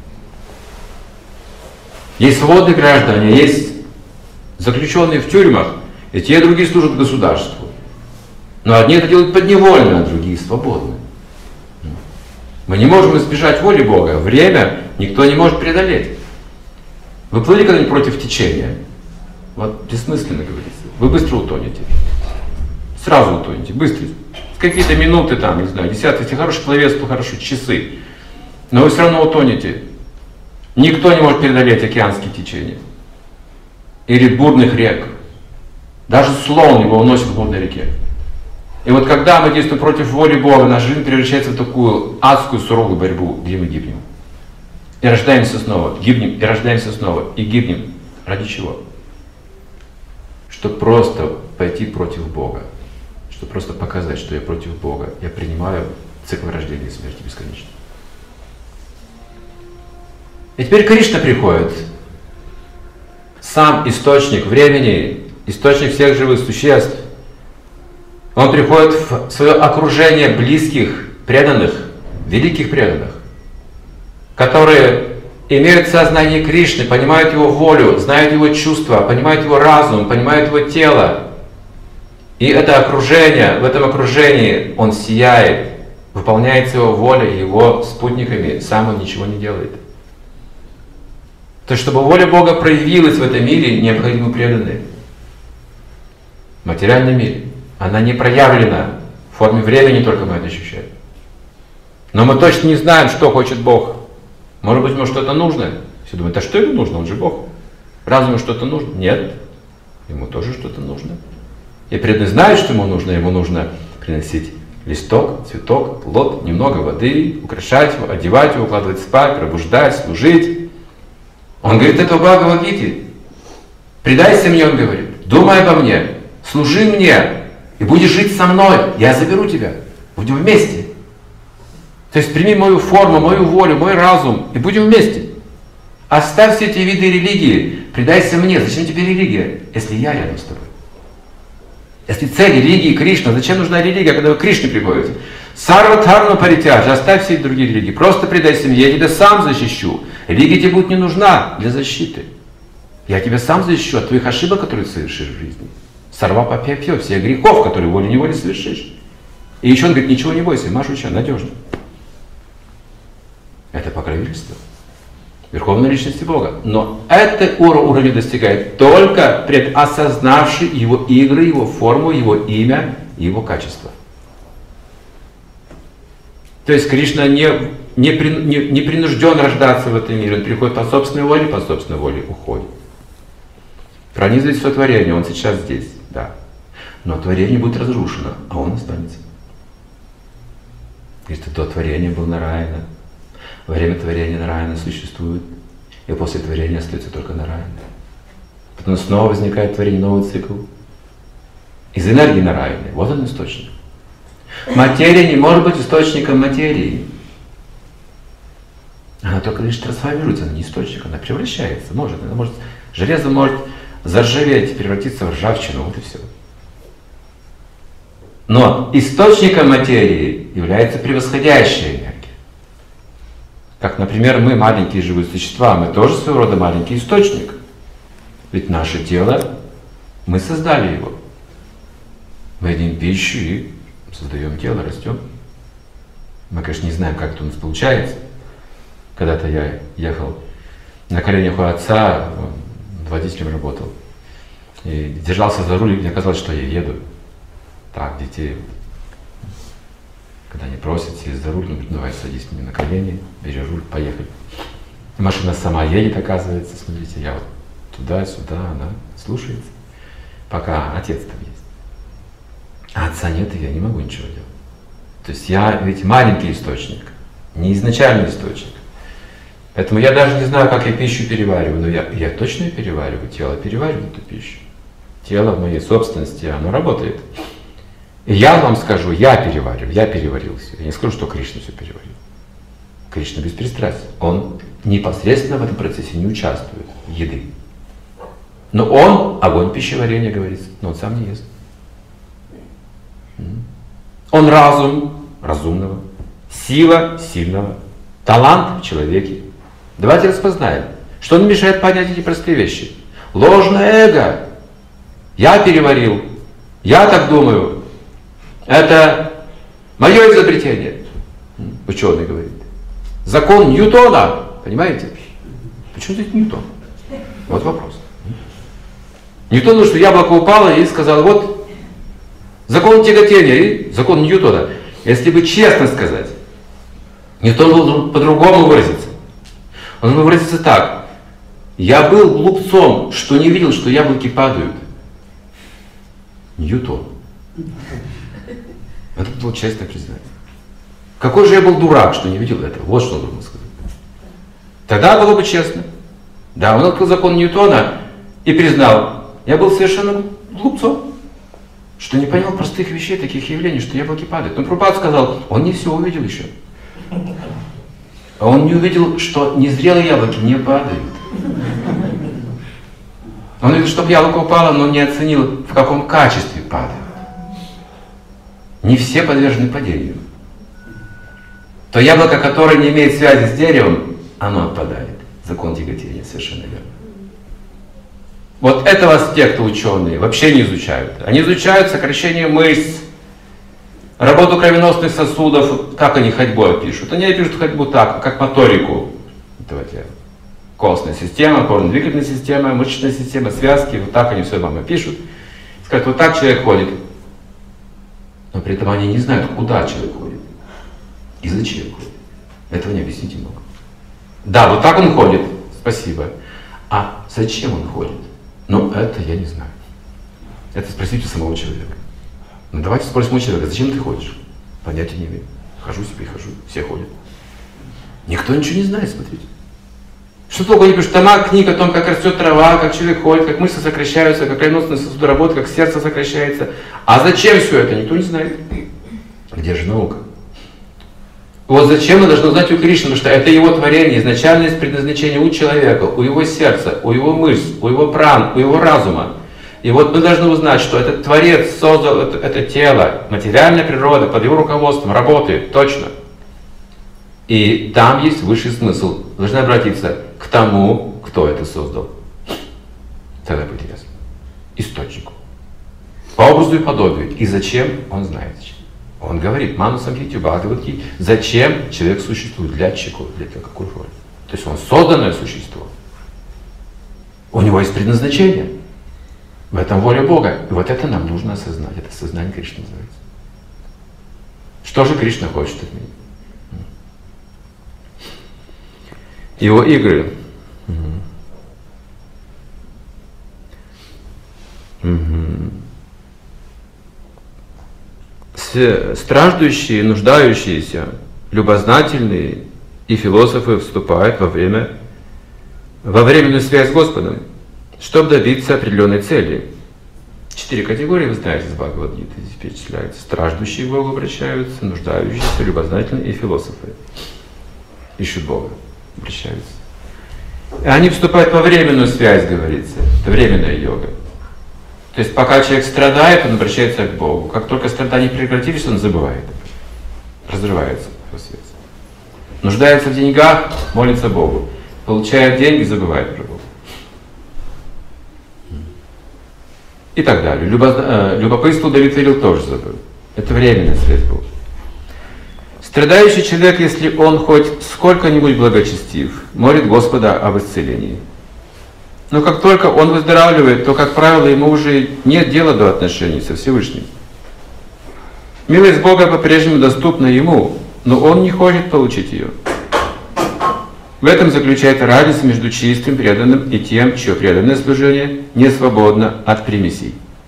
Есть свободные граждане, есть заключенные в тюрьмах, и те и другие служат государству. Но одни это делают подневольно, а другие свободны. Мы не можем избежать воли Бога. Время никто не может преодолеть. Вы плыли когда-нибудь против течения? Вот бессмысленно говорится. Вы быстро утонете. Сразу утонете, быстро. Какие-то минуты там, не знаю, десятки, если хороший пловец, то хорошо, часы. Но вы все равно утонете. Никто не может преодолеть океанские течения. Или бурных рек. Даже слон его уносит в бурной реке. И вот когда мы действуем против воли Бога, наша жизнь превращается в такую адскую суровую борьбу, где мы гибнем. И рождаемся снова, гибнем, и рождаемся снова, и гибнем. Ради чего? Чтобы просто пойти против Бога. Чтобы просто показать, что я против Бога. Я принимаю цикл рождения и смерти бесконечно. И теперь Кришна приходит. Сам источник времени, источник всех живых существ. Он приходит в свое окружение близких, преданных, великих преданных, которые имеют сознание Кришны, понимают его волю, знают его чувства, понимают его разум, понимают его тело. И это окружение, в этом окружении он сияет, выполняется его воля его спутниками, сам он ничего не делает. То есть, чтобы воля Бога проявилась в этом мире, необходимы преданные. В материальном мире. Она не проявлена в форме времени, только мы это ощущаем. Но мы точно не знаем, что хочет Бог. Может быть, ему что-то нужно. Все думают, а что ему нужно? Он же Бог. Разве ему что-то нужно? Нет. Ему тоже что-то нужно. И преданный знает, что ему нужно. Ему нужно приносить листок, цветок, плод, немного воды, украшать его, одевать его, укладывать спать, пробуждать, служить. Он говорит это в Бхагавад-гите. Предайся мне, он говорит. Думай обо мне. Служи мне. И будешь жить со мной. Я заберу тебя. Будем вместе. То есть прими мою форму, мою волю, мой разум. И будем вместе. Оставь все эти виды религии. Предайся мне. Зачем тебе религия, если я рядом с тобой? Если цель религии Кришна, зачем нужна религия, когда вы к Кришне приходите? Сарва дхарма паритяжа, оставь все другие религии. Просто предайся мне, я тебя сам защищу. Религия тебе будет не нужна для защиты. Я тебя сам защищу от твоих ошибок, которые ты совершишь в жизни. Сарва папья-пьё, всех грехов, которые волей-неволей совершишь. И еще он говорит, ничего не бойся, Машуча, надежно. Это покровительство Верховной Личности Бога. Но это уровень достигает только предосознавший его игры, его форму, его имя и его качество. То есть Кришна не, не, не, не принужден рождаться в этом мире, он приходит по собственной воле, по собственной воле уходит. Пронизывает все творение, он сейчас здесь, да. Но творение будет разрушено, а он останется. Если до творения был Нараяна, во время творения Нараяна существует, и после творения остается только Нараяна. Потом снова возникает творение, новый цикл. Из энергии Нараяны, вот он источник. Материя не может быть источником материи. Она только лишь трансформируется, она не источник, она превращается, может, она может, железо может заржаветь, превратиться в ржавчину, вот и все. Но источником материи является превосходящая энергия. Как, например, мы, маленькие живые существа, мы тоже своего рода маленький источник. Ведь наше тело, мы создали его. Мы едим пищу и создаем тело, растем. Мы, конечно, не знаем, как это у нас получается. Когда-то я ехал на коленях у отца, водителем работал, и держался за руль, и мне казалось, что я еду. Так, детей, когда они просят сесть за руль, ну, давай садись мне на колени, бери руль, поехали. И машина сама едет, оказывается, смотрите, я вот туда-сюда, она слушается. пока отец там есть. А отца нет, и я не могу ничего делать. То есть я ведь маленький источник, не изначальный источник. Поэтому я даже не знаю, как я пищу перевариваю, но я, я точно ее перевариваю, тело переваривает эту пищу. Тело в моей собственности, оно работает. И я вам скажу, я перевариваю, я переварил все. Я не скажу, что Кришна все переварил. Кришна беспристрастен. Он непосредственно в этом процессе не участвует, еды. Но он, огонь пищеварения, говорится, но он сам не ест. Он разум разумного, сила сильного, талант в человеке. Давайте распознаем, что он мешает понять эти простые вещи. Ложное эго. Я переварил, я так думаю. Это мое изобретение, ученый говорит. Закон Ньютона, понимаете? Почему здесь Ньютон? Вот вопрос. Ньютон думал, что яблоко упало и сказал, вот закон тяготения и закон Ньютона. Если бы честно сказать, Ньютон должен по-другому выразиться. Он должен выразиться так. Я был глупцом, что не видел, что яблоки падают. Ньютон. Это было честное признание. Какой же я был дурак, что не видел этого. Вот что он должен сказать. Тогда было бы честно. Да, он открыл закон Ньютона и признал, я был совершенно глупцом, что не понял простых вещей, таких явлений, что яблоки падают. Но Прабхупада сказал, он не все увидел еще. А он не увидел, что незрелые яблоки не падают. Он увидел, что яблоко упало, но не оценил, в каком качестве падает. Не все подвержены падению. То яблоко, которое не имеет связи с деревом, оно отпадает. Закон тяготения, совершенно верно. Вот этого те, кто ученые, вообще не изучают. Они изучают сокращение мышц, работу кровеносных сосудов, как они ходьбой пишут. Они пишут ходьбу так, как моторику. Давайте. Костная система, опорно-двигательная система, мышечная система, связки. Вот так они все вам пишут. Скажут, вот так человек ходит. Но при этом они не знают, куда человек ходит. И зачем ходит. Этого не объяснить не могу. Да, вот так он ходит. Спасибо. А зачем он ходит? Ну, это я не знаю. Это спросите самого человека. Ну, давайте спросим у человека, зачем ты ходишь? Понятия не имею. Хожу себе и хожу. Все ходят. Никто ничего не знает, смотрите. Что только они пишут, тома книг о том, как растет трава, как человек ходит, как мышцы сокращаются, как кровеносные сосуды работают, как сердце сокращается. А зачем все это? Никто не знает. Где же наука? Вот зачем мы должны знать у Кришны, потому что это его творение, изначальное предназначение у человека, у его сердца, у его мышц, у его пран, у его разума. И вот мы должны узнать, что этот Творец создал это, это тело, материальная природа под его руководством работает, точно. И там есть высший смысл. Вы должны обратиться к тому, кто это создал. Тогда будет ясно. Источнику. По образу и подобию. И зачем, он знает. Он говорит, Ману Самхите Бхагавадгите, зачем человек существует, для чего, для какой роли. То есть он созданное существо. У него есть предназначение. В этом воля Бога. И вот это нам нужно осознать. Это сознание Кришны называется. Что же Кришна хочет от меня? Его игры. Угу. Угу. Страждущие, нуждающиеся, любознательные и философы вступают во время, во временную связь с Господом, чтобы добиться определенной цели. Четыре категории, вы знаете, из Бхагавад-гиты здесь перечисляются. Страждущие к Богу обращаются, нуждающиеся, любознательные и философы. Ищут Бога, обращаются. И они вступают во временную связь, говорится. Это временная йога. То есть пока человек страдает, он обращается к Богу. Как только страдания прекратились, он забывает. Разрывается его связь. Нуждается в деньгах, молится Богу. Получает деньги, забывает про Бога. И так далее. Любопытство удовлетворил, тоже забыл. Это временная связь Бога. Страдающий человек, если он хоть сколько-нибудь благочестив, молит Господа об исцелении. Но как только он выздоравливает, то, как правило, ему уже нет дела до отношений со Всевышним. Милость Бога по-прежнему доступна ему, но он не хочет получить ее. В этом заключается разница между чистым преданным и тем, чье преданное служение не свободно от примесей.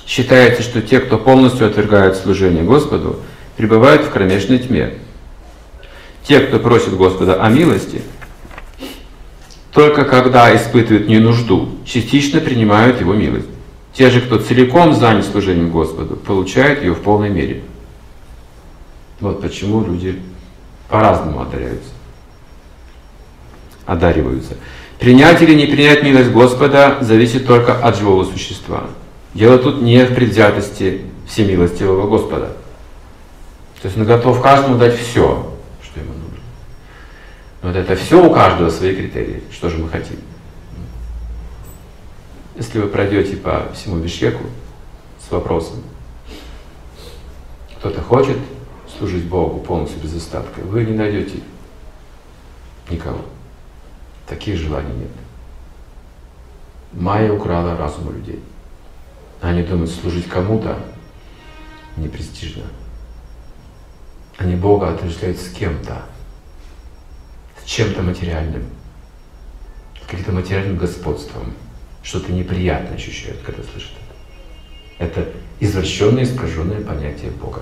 Считается, что те, кто полностью отвергает служение Господу, пребывают в кромешной тьме. Те, кто просит Господа о милости, только когда испытывают ненужду, частично принимают Его милость. Те же, кто целиком занят служением Господу, получают ее в полной мере. Вот почему люди по-разному одаряются. одариваются. Принять или не принять милость Господа зависит только от живого существа. Дело тут не в предвзятости всемилостивого Господа. То есть Он готов каждому дать все, что ему нужно. Но вот это все у каждого свои критерии. Что же мы хотим? Если вы пройдете по всему Бишкеку с вопросом, кто-то хочет служить Богу полностью без остатка, вы не найдете никого. Таких желаний нет. Майя украла разум у людей. Они думают, служить кому-то непрестижно. Они Бога отождествляют с кем-то, с чем-то материальным, с каким-то материальным господством. Что-то неприятное ощущают, когда слышат это. Это извращенное, искаженное понятие Бога.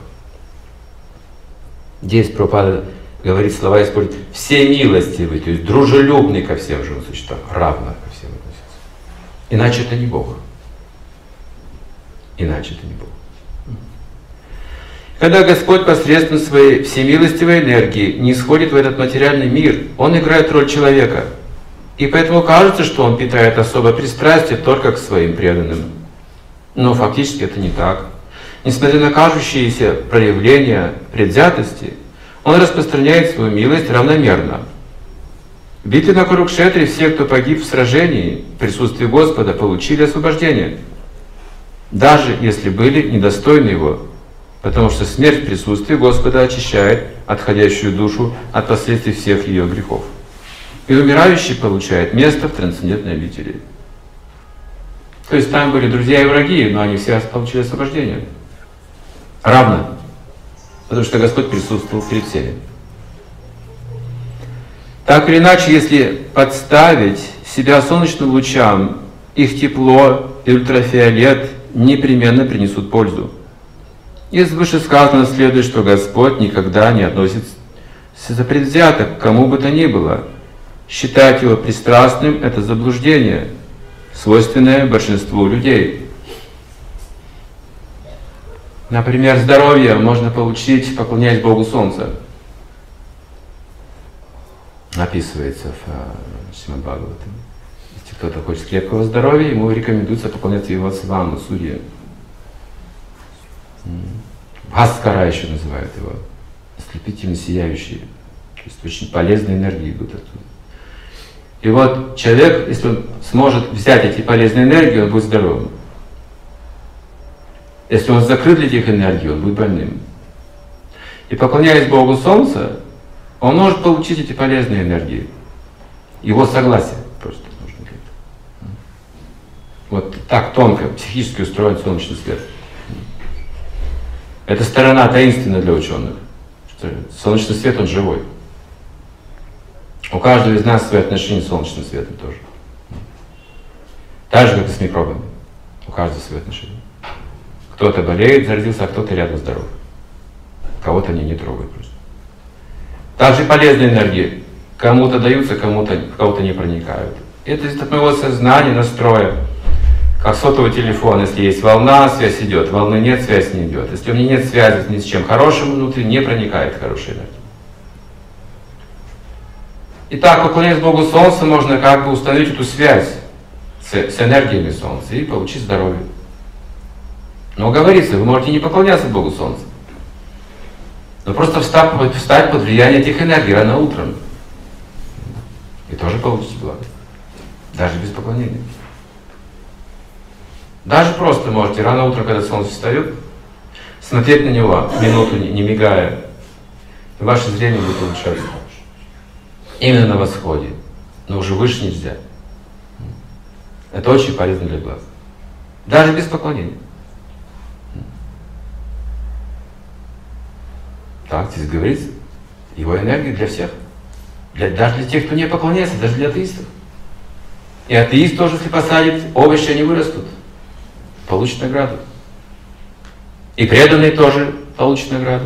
Здесь Прабхупада говорит слова, использует все милостивый, то есть дружелюбный ко всем живым существам, равно ко всем относятся. Иначе это не Бог. Иначе это не Бог. Когда Господь посредством своей всемилостивой энергии не сходит в этот материальный мир, Он играет роль человека. И поэтому кажется, что Он питает особое пристрастие только к своим преданным. Но фактически это не так. Несмотря на кажущиеся проявления предвзятости, Он распространяет свою милость равномерно. В битве на Курукшетре все, кто погиб в сражении в присутствии Господа, получили освобождение, даже если были недостойны Его, потому что смерть в присутствии Господа очищает отходящую душу от последствий всех ее грехов. И умирающий получает место в трансцендентной обители. То есть там были друзья и враги, но они все получили освобождение. Равно. Потому что Господь присутствовал перед всеми. Так или иначе, если подставить себя солнечным лучам, их тепло и ультрафиолет непременно принесут пользу. Из вышесказанного следует, что Господь никогда не относится предвзято к кому бы то ни было. Считать Его пристрастным — это заблуждение, свойственное большинству людей. Например, здоровье можно получить, поклоняясь Богу Солнца. Описывается в Шримад Бхагаватам. Если кто-то хочет крепкого здоровья, ему рекомендуется поклоняться его Свану, Сурье. Бхаскара еще называют его. Ослепительно сияющие. То есть очень полезные энергии идут оттуда. И вот человек, если он сможет взять эти полезные энергии, он будет здоровым. Если он закрыт для этих энергий, он будет больным. И поклоняясь Богу Солнца, он может получить эти полезные энергии. Его согласие просто нужно для этого. Вот так тонко, психически устроен солнечный свет. Эта сторона таинственна для ученых. Что солнечный свет, он живой. У каждого из нас свои отношения с солнечным светом тоже. Так же, как и с микробами. У каждого свои отношения. Кто-то болеет, заразился, а кто-то рядом здоров. Кого-то они не трогают просто. Также полезные энергии. Кому-то даются, кому-то, кого-то не проникают. Это из моего сознания, настроя. Как сотовый телефон. Если есть волна, связь идет. Волны нет, связь не идет. Если у меня нет связи ни с чем хорошим внутри, не проникает хорошая энергия. Итак, поклоняясь Богу Солнца, можно как бы установить эту связь с, с энергиями Солнца и получить здоровье. Но говорится, вы можете не поклоняться Богу Солнца, но просто встать, встать под влияние этих энергий рано утром. И тоже получите благо. Даже без поклонения. Даже просто можете рано утром, когда солнце встает, смотреть на него минуту, не мигая, и ваше зрение будет улучшаться. Именно на восходе. Но уже выше нельзя. Это очень полезно для глаз. Даже без поклонения. Так, здесь говорится, его энергия для всех. Для, даже для тех, кто не поклоняется, даже для атеистов. И атеист тоже, если посадит овощи, они вырастут. Получит награду. И преданные тоже получат награду.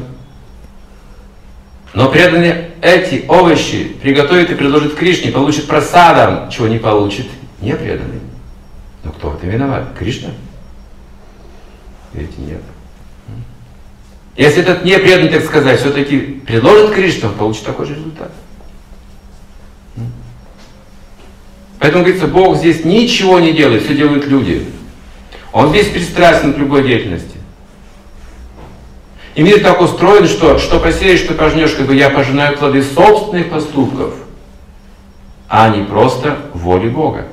Но преданные эти овощи приготовит и предложит Кришне, получит прасадом, чего не получит непреданный. Но кто в этом виноват? Кришна? Ведь нет. Если этот непреданный, так сказать, все-таки предложит Кришну, он получит такой же результат. Поэтому, говорится, Бог здесь ничего не делает, все делают люди. Он беспристрастен к любой деятельности. И мир так устроен, что что посеешь, что пожнешь, как бы я пожинаю плоды собственных поступков, а не просто воли Бога.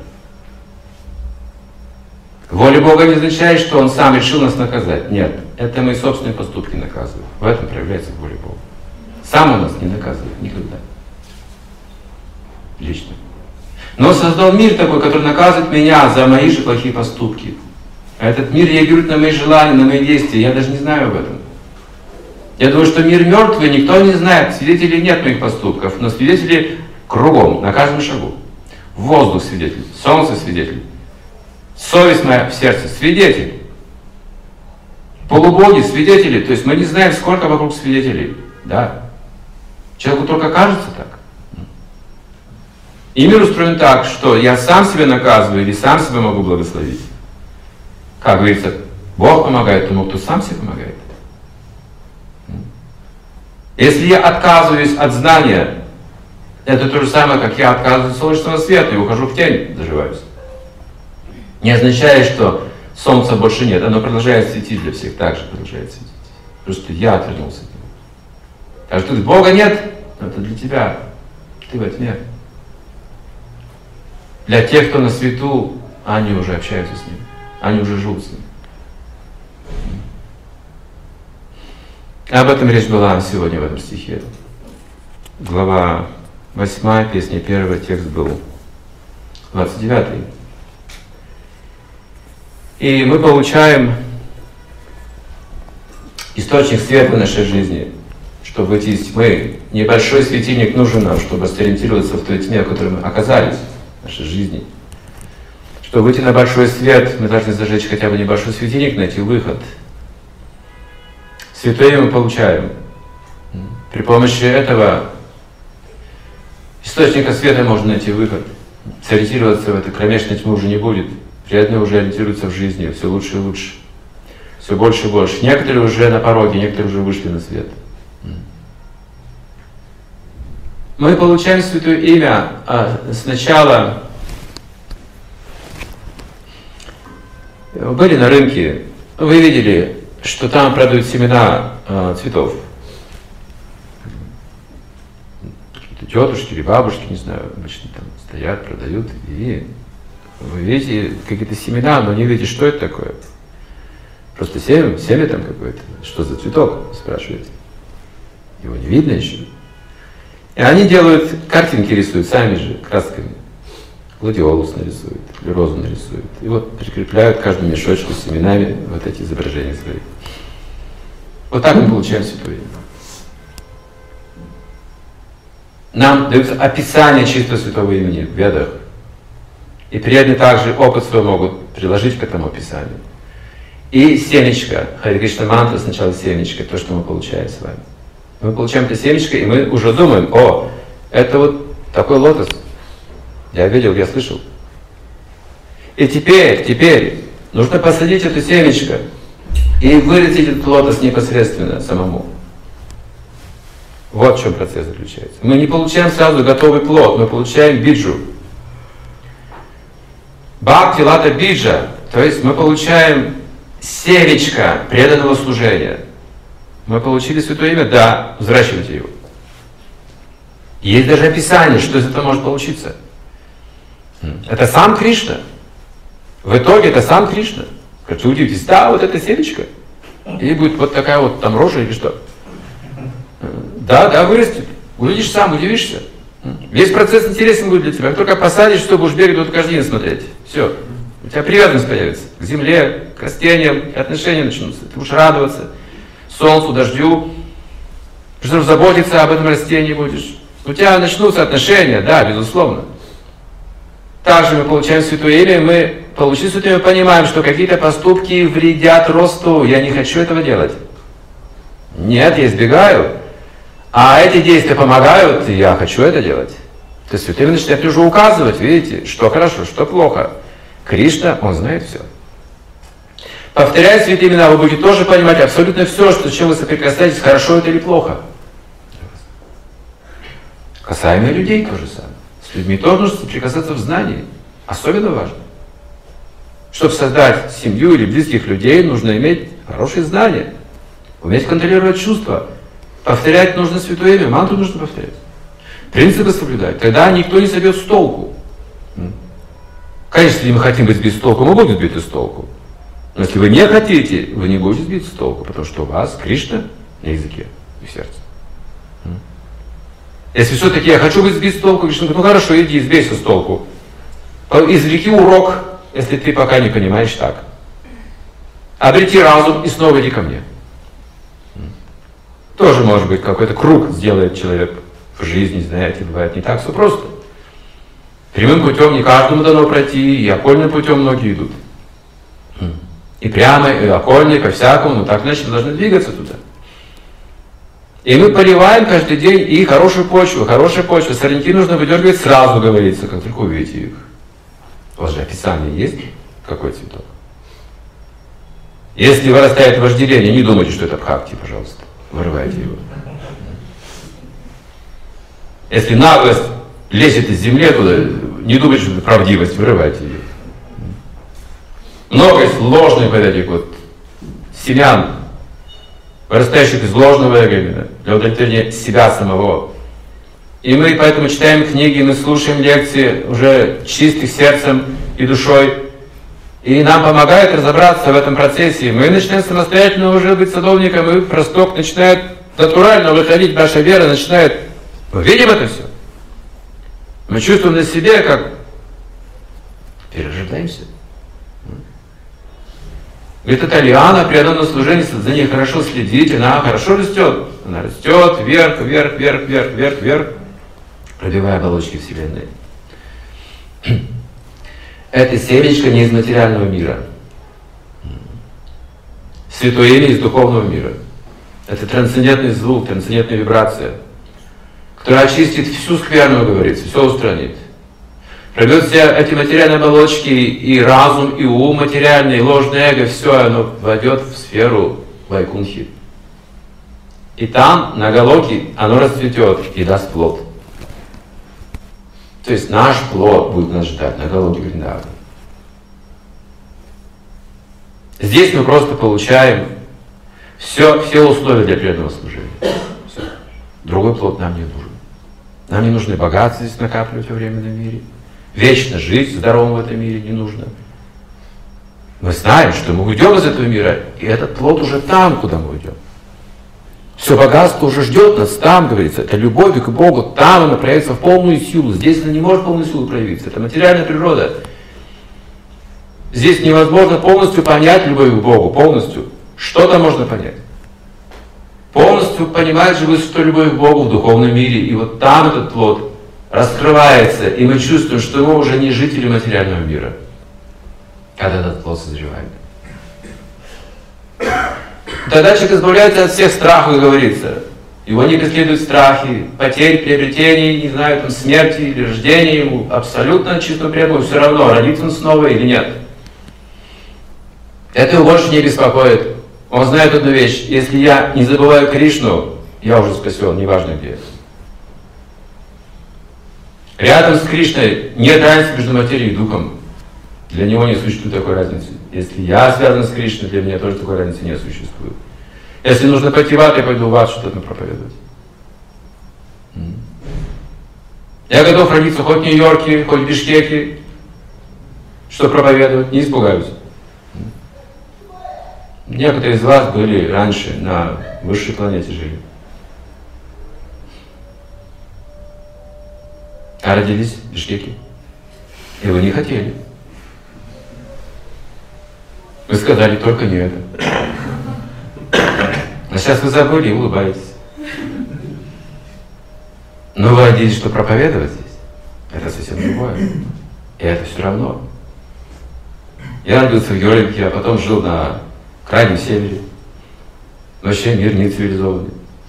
Воля Бога не означает, что Он сам решил нас наказать. Нет, это мои собственные поступки наказывают. В этом проявляется воля Бога. Сам Он нас не наказывает никогда. Лично. Но Он создал мир такой, который наказывает меня за мои же плохие поступки. А этот мир реагирует на мои желания, на мои действия. Я даже не знаю об этом. Я думаю, что мир мертвый, никто не знает, свидетелей нет моих поступков, но свидетели кругом, на каждом шагу. Воздух свидетель, солнце свидетель, совесть моя в сердце свидетель. Полубоги свидетели, то есть мы не знаем, сколько вокруг свидетелей. Да. Человеку только кажется так. И мир устроен так, что я сам себя наказываю или сам себя могу благословить. Как говорится, Бог помогает тому, кто сам себе помогает. Если я отказываюсь от знания, это то же самое, как я отказываюсь от солнечного света и ухожу в тень, заживаюсь. Не означает, что солнца больше нет, оно продолжает светить для всех, так же продолжает светить. Просто я отвернулся от него. Так что Бога нет, это для тебя, ты во тьме. Для тех, кто на свету, они уже общаются с Ним, они уже живут с Ним. Об этом речь была сегодня в этом стихе. Глава восьмая, песня первая, текст был двадцать девятый. И мы получаем источник света в нашей жизни, чтобы выйти из тьмы. Небольшой светильник нужен нам, чтобы сориентироваться в той тьме, в которой мы оказались в нашей жизни. Чтобы выйти на большой свет, мы должны зажечь хотя бы небольшой светильник, найти выход. Святое мы получаем. При помощи этого источника света можно найти выход. Сориентироваться в этой кромешной тьме уже не будет. Преданные уже ориентируются в жизни все лучше и лучше. Все больше и больше. Некоторые уже на пороге, некоторые уже вышли на свет. Мы получаем святое имя а сначала. Были на рынке, вы видели, что там продают семена э, цветов. Какие-то тетушки или бабушки, не знаю, обычно там стоят, продают. И вы видите какие-то семена, но не видите, что это такое. Просто семя, семя там какое-то. Что за цветок, спрашиваете. Его не видно еще. И они делают, картинки рисуют сами же, красками. Гладиолус нарисует, или розу нарисует. И вот прикрепляют к каждому мешочку с семенами вот эти изображения свои. Вот так мы получаем святое имя. Нам дается описание чистого святого имени в Ведах. И преданные также опыт свой могут приложить к этому описанию. И семечко, Харе Кришна мантра, сначала семечко, то, что мы получаем с вами. Мы получаем это семечко, и мы уже думаем, о, это вот такой лотос. Я видел, я слышал. И теперь, теперь нужно посадить это семечко и вырастить этот лотос непосредственно самому. Вот в чем процесс заключается. Мы не получаем сразу готовый плод, мы получаем биджу. Бхакти лата биджа, то есть мы получаем семечко преданного служения. Мы получили святое имя, да, взращивайте его. Есть даже описание, что из этого может получиться. Это сам Кришна. В итоге это сам Кришна. Как вы удивитесь, да, вот это семечко. И будет вот такая вот там рожа или что. Да, да, вырастет. Увидишь сам, удивишься. Весь процесс интересен будет для тебя. Как только посадишь, что будешь бегать, вот каждый день смотреть. Все. У тебя привязанность появится к земле, к растениям, и отношения начнутся. Ты будешь радоваться солнцу, дождю. Что заботиться об этом растении будешь. У тебя начнутся отношения, да, безусловно. Также мы получаем святое имя, мы получили святость, мы понимаем, что какие-то поступки вредят росту, я не хочу этого делать. Нет, я избегаю. А эти действия помогают, и я хочу это делать. То есть святые начинают уже указывать, видите, что хорошо, что плохо. Кришна, он знает все. Повторяя святые имена, вы будете тоже понимать абсолютно все, что, с чем вы соприкасаетесь, хорошо это или плохо. Касаемо людей то же самое. С людьми тоже нужно соприкасаться в знании. Особенно важно. Чтобы создать семью или близких людей, нужно иметь хорошие знания. Уметь контролировать чувства. Повторять нужно святое имя, мантру нужно повторять. Принципы соблюдать. Тогда никто не собьет с толку. Конечно, если мы хотим быть сбиты с толку, мы будем сбиты с толку. Но если вы не хотите, вы не будете сбиты с толку, потому что у вас Кришна на языке и в сердце. Если все-таки я хочу быть сбит с толку, Кришна говорит, ну хорошо, иди, сбейся с толку. Извлеки урок, если ты пока не понимаешь так. Обрети разум и снова иди ко мне. Тоже, может быть, какой-то круг сделает человек в жизни, знаете, бывает не так все просто. Прямым путем не каждому дано пройти, и окольным путем многие идут. И прямо, и окольный, по-всякому, но так иначе мы должны двигаться туда. И мы поливаем каждый день и хорошую почву, хорошая почва. Сорняки нужно выдергивать сразу, говорится, как только увидите их. У вас же описание есть, какой цветок. Если вырастает вожделение, не думайте, что это бхакти, пожалуйста. Вырывайте его. Если наглость лезет из земли туда, не думайте, что это правдивость, вырывайте ее. Много есть ложных вот этих вот семян, вырастающих из ложного эго именно, для удовлетворения себя самого. И мы поэтому читаем книги, мы слушаем лекции уже чистых сердцем и душой. И нам помогает разобраться в этом процессе. Мы начинаем самостоятельно уже быть садовником, и просток начинает натурально выходить, наша вера начинает... Мы видим это все. Мы чувствуем на себе, как перерождаемся. Говорит, это лиана при одном служении, за ней хорошо следить, она хорошо растет. Она растет вверх, вверх, вверх, вверх, вверх, вверх, пробивая оболочки Вселенной. Это семечко не из материального мира. Святое имя из духовного мира. Это трансцендентный звук, трансцендентная вибрация, которая очистит всю скверную, говорится, все устранит. Пробьет все эти материальные оболочки, и разум, и ум материальный, и ложное эго, все оно войдет в сферу Вайкунхи. И там, на Галоке, оно расцветет и даст плод. То есть наш плод будет нас ждать на Галоке Вриндавана. Здесь мы просто получаем все, все условия для преданного служения. Все. Другой плод нам не нужен. Нам не нужны богатства здесь накапливать во временном мире. Вечно жить здоровым в этом мире не нужно. Мы знаем, что мы уйдем из этого мира, и этот плод уже там, куда мы уйдем. Все богатство уже ждет нас там, говорится. Это любовь к Богу, там она проявится в полную силу. Здесь она не может в полную силу проявиться. Это материальная природа. Здесь невозможно полностью понять любовь к Богу, полностью. Что-то можно понять. Полностью понимать же высоту любовь к Богу в духовном мире. И вот там этот плод раскрывается, и мы чувствуем, что мы уже не жители материального мира, когда этот плод созревает. Тогда человек избавляется от всех страхов, как говорится. Его не преследуют страхи, потерь, приобретений, не знаю, там, смерти или рождения. Ему абсолютно чисто преданному все равно, родится он снова или нет. Это его больше не беспокоит. Он знает одну вещь: если я не забываю Кришну, я уже спасен, неважно где. Рядом с Кришной нет разницы между материей и духом. Для него не существует такой разницы. Если я связан с Кришной, для меня тоже такой разницы не существует. Если нужно пойти в ад, я пойду в ад что-то проповедовать. Я готов родиться хоть в Нью-Йорке, хоть в Бишкеке, что проповедовать, не испугаюсь. Некоторые из вас были раньше на высшей планете жили. А родились в Бишкеке. И вы не хотели. Вы сказали только не это. А сейчас вы забыли и улыбаетесь. Но вы родились, что проповедовать здесь. Это совсем другое. И это все равно. Я родился в Георгиевке, а потом жил на крайнем севере. Вообще мир не цивилизованный.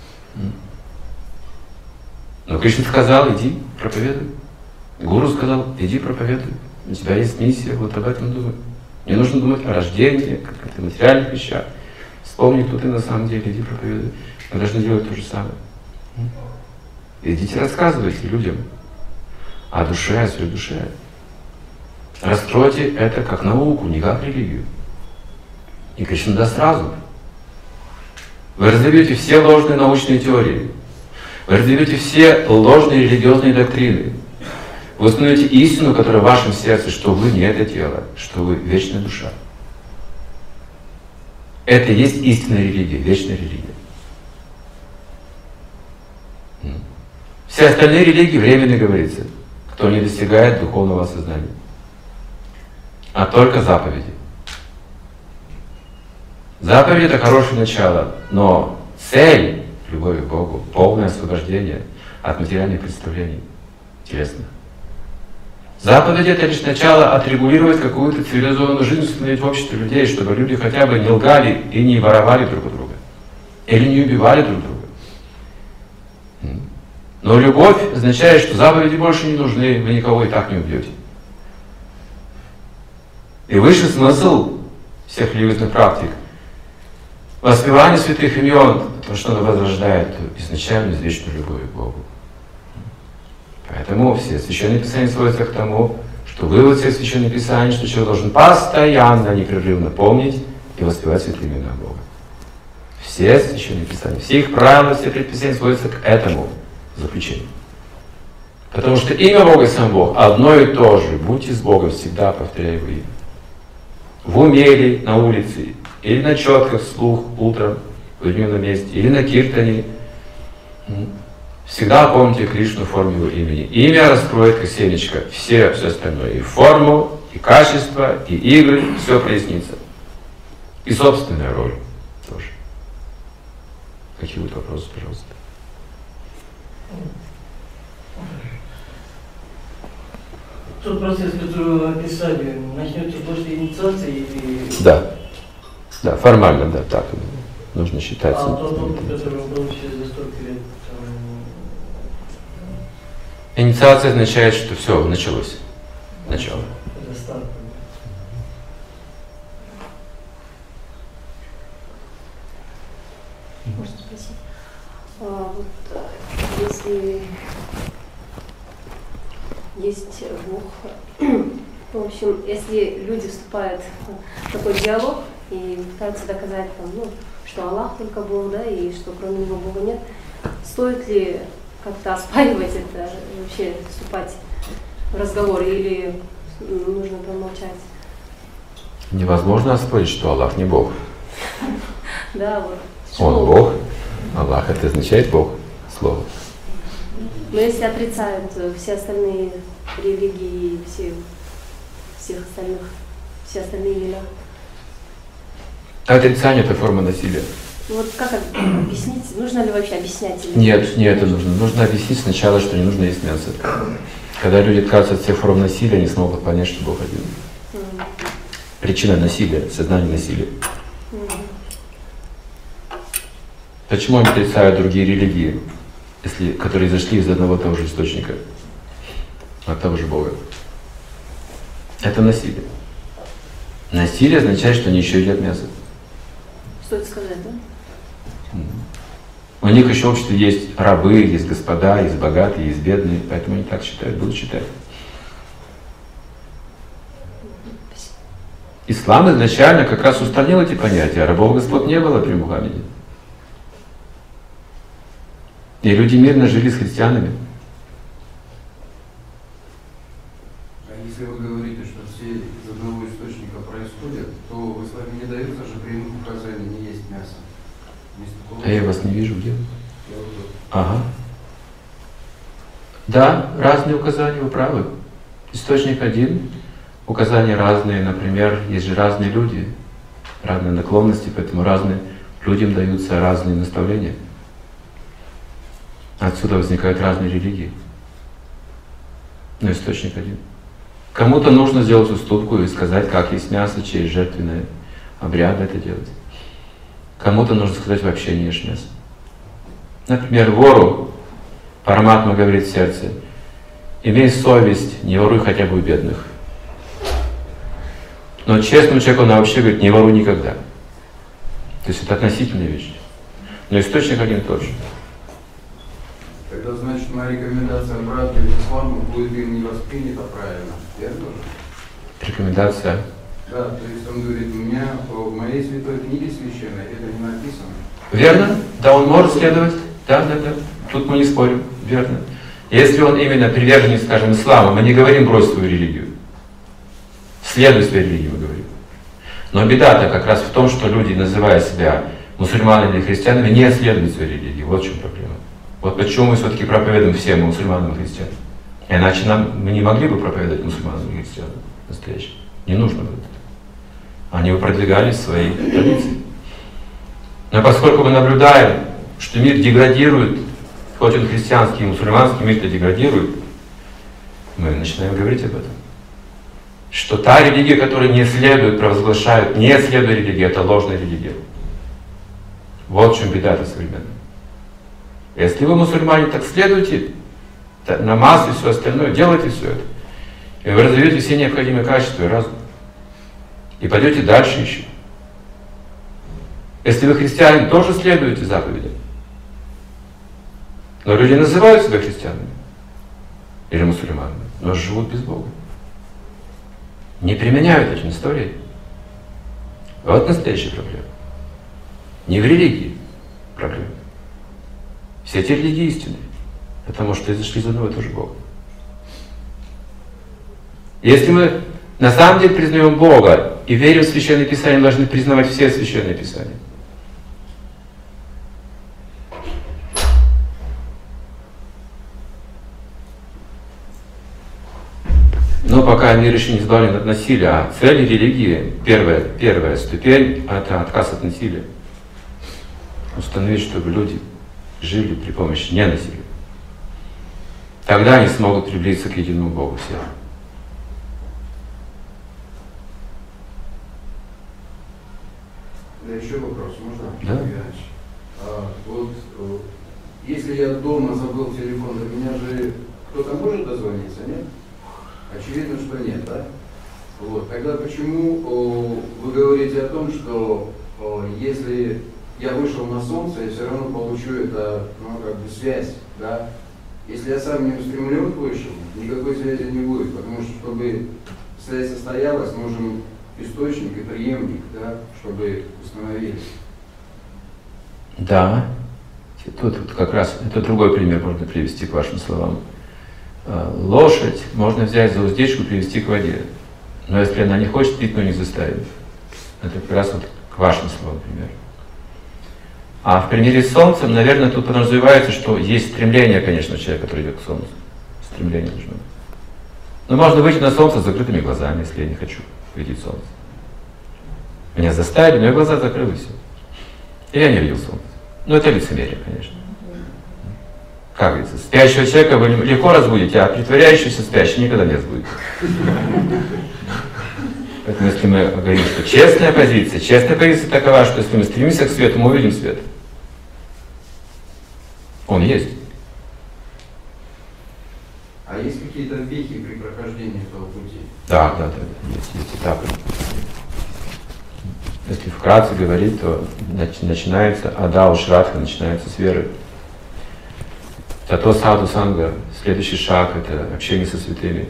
Но Кришна сказал, иди, проповедуй. Гуру сказал, иди, проповедуй. У тебя есть миссия, вот об этом думай. Не нужно думать о рождении, каких-то материальных вещах. Вспомни, кто ты на самом деле, иди, проповедуй. Мы должны делать то же самое. Идите, рассказывайте людям о душе, о своей душе. Раскройте это как науку, не как религию. И Кришна даст разум. Вы разобьете все ложные научные теории. Вы разобьете все ложные религиозные доктрины. Вы установите истину, которая в вашем сердце, что вы не это тело, что вы вечная душа. Это и есть истинная религия, вечная религия. Все остальные религии временно, говорится, кто не достигает духовного осознания. А только заповеди. Заповедь — это хорошее начало, но цель любови к Богу — полное освобождение от материальных представлений телесных. Заповедь — это лишь начало отрегулировать какую-то цивилизованную жизнь, установить в обществе людей, чтобы люди хотя бы не лгали и не воровали друг у друга, или не убивали друг друга. Но любовь означает, что заповеди больше не нужны, вы никого и так не убьете. И высший смысл всех религиозных практик — воспевание святых имен, то, что оно возрождает изначально извечную любовь к Богу. Поэтому все священные писания сводятся к тому, что вывод всех священных писаний, что человек должен постоянно, непрерывно помнить и воспевать святые имена Бога. Все священные писания, все их правила, все предписания сводятся к этому заключению. Потому что имя Бога и сам Бог одно и то же. Будьте с Богом всегда, повторяя его имя. В уме или на улице, или на четках вслух утром в уединенном месте, или на киртане. Всегда помните Кришну в форме его имени. Имя раскроет как семечко все, все остальное. И форму, и качество, и игры, все прояснится. И собственная роль тоже. Какие будут вопросы, пожалуйста? Тот процесс, который вы описали, начнется после инициации или... Да. Да, формально, да, так нужно считать. А тот опыт, который вы получили за столько лет, там... Инициация означает, что все, началось. Начало. Это старт. Можно спросить? А, вот, если есть Бог, в общем, если люди вступают в такой диалог и пытаются доказать, там, ну, что Аллах только Бог, да, и что кроме Него Бога нет, стоит ли как-то оспаривать это, вообще вступать в разговор, или нужно промолчать? Невозможно оспорить, что Аллах не Бог. Да, вот. Он Бог, Аллах — это означает Бог, слово. Но если отрицают все остальные религии, все, всех остальных, все остальные имена. Отрицание — это форма насилия. Вот как объяснить? Нужно ли вообще объяснять? Или Нет, не это нужно. Нужно объяснить сначала, что не нужно есть мясо. Когда люди отказываются от всех форм насилия, они смогут понять, что Бог один. Mm-hmm. Причина насилия, сознание насилия. Mm-hmm. Почему они отрицают другие религии, если, которые зашли из одного и того же источника, от того же Бога? Это насилие. Насилие означает, что они еще едят мясо. Стоит сказать, да? У них еще в обществе есть рабы, есть господа, есть богатые, есть бедные, поэтому они так считают, будут считать. Ислам изначально как раз устранил эти понятия. Рабов господ не было при Мухаммеде. И люди мирно жили с христианами. А если вы говорите, что все из одного источника происходят, то в исламе не даются же прямых указаний не есть мясо. А я вас не вижу, где? Ага. Да, разные указания, вы правы. Источник один, указания разные. Например, есть же разные люди, разные наклонности, поэтому разным людям даются разные наставления. Отсюда возникают разные религии. Но источник один. Кому-то нужно сделать уступку и сказать, как есть мясо, через жертвенные обряды это делать. Кому-то нужно сказать, вообще не ешь мясо. Например, вору Параматма говорит в сердце: имей совесть, не воруй хотя бы у бедных. Но честному человеку она вообще говорит: не воруй никогда. То есть это относительная вещь. Но источник один и тот же. Тогда, значит, моя рекомендация брата или исламу будет им не воспринята правильно. Верно же? Рекомендация. Да, то есть он говорит, у меня в моей святой книге священной это не написано. Верно? Да, он может следовать. Да, да, да. Тут мы не спорим. Верно. Если он именно приверженец, скажем, ислама, мы не говорим брось свою религию. Следуй своей религии, мы говорим. Но беда-то как раз в том, что люди, называя себя мусульманами или христианами, не следуют своей религии. Вот в чем проблема. Вот почему мы все-таки проповедуем всем мусульманам и христианам. Иначе нам, мы не могли бы проповедовать мусульманам и христианам настоящим. Не нужно было. Они бы продвигали свои традиции. Но поскольку мы наблюдаем, что мир деградирует, хоть он христианский и мусульманский, мир-то деградирует, мы начинаем говорить об этом. Что та религия, которая не следует, провозглашают, не следует религии, это ложная религия. Вот в чем беда-то современная. Если вы мусульмане, так следуйте, намаз и все остальное, делайте все это. И вы развиваете все необходимые качества и разум. И пойдете дальше еще. Если вы христианин, тоже следуете заповедям. Но люди называют себя христианами или мусульманами, но живут без Бога. Не применяют эти истории. Вот настоящая проблема. Не в религии проблема. Все эти религии истинные, потому что изошли из одного и того же Бога. Если мы на самом деле признаем Бога и верим в Священное Писание, мы должны признавать все Священные Писания. Но пока мир еще не избавлен от насилия, а цель религии, первая, первая ступень, это отказ от насилия. Установить, чтобы люди жили при помощи ненасилия. Тогда они смогут приблизиться к единому Богу все. Да, еще вопрос, можно? Да. А, вот, если я дома забыл телефон, до меня же кто-то может дозвониться, нет? Очевидно, что нет, да? Вот. Тогда почему о, вы говорите о том, что о, если я вышел на солнце, я все равно получу это, ну, как бы связь, да? Если я сам не устремлен вышел, никакой связи не будет, потому что, чтобы связь состоялась, нужен источник и преемник, да, чтобы установились. Да. Тут вот как раз, это другой пример можно привести к вашим словам. Лошадь можно взять за уздечку и привести к воде. Но если она не хочет пить, мы не заставим. Это как раз вот к вашим словам пример. А в примере с солнцем, наверное, тут подразумевается, что есть стремление, конечно, человека, который идет к солнцу. Стремление должно быть. Но можно выйти на солнце с закрытыми глазами, если я не хочу видеть солнце. Меня заставили, но я глаза закрыл и все. И я не видел солнце. Ну это лицемерие, конечно. Как говорится, спящего человека вы легко разбудите, а притворяющийся спящий никогда не разбудите. Поэтому если мы говорим, что честная позиция, честная позиция такова, что если мы стремимся к свету, мы увидим свет. Он есть. А есть какие-то вехи при прохождении этого пути? Да, да, да, есть, есть этапы. Если вкратце говорить, то начинается Адау Шрадха, начинается с веры. Тато Саду Санга, следующий шаг — это общение со святыми.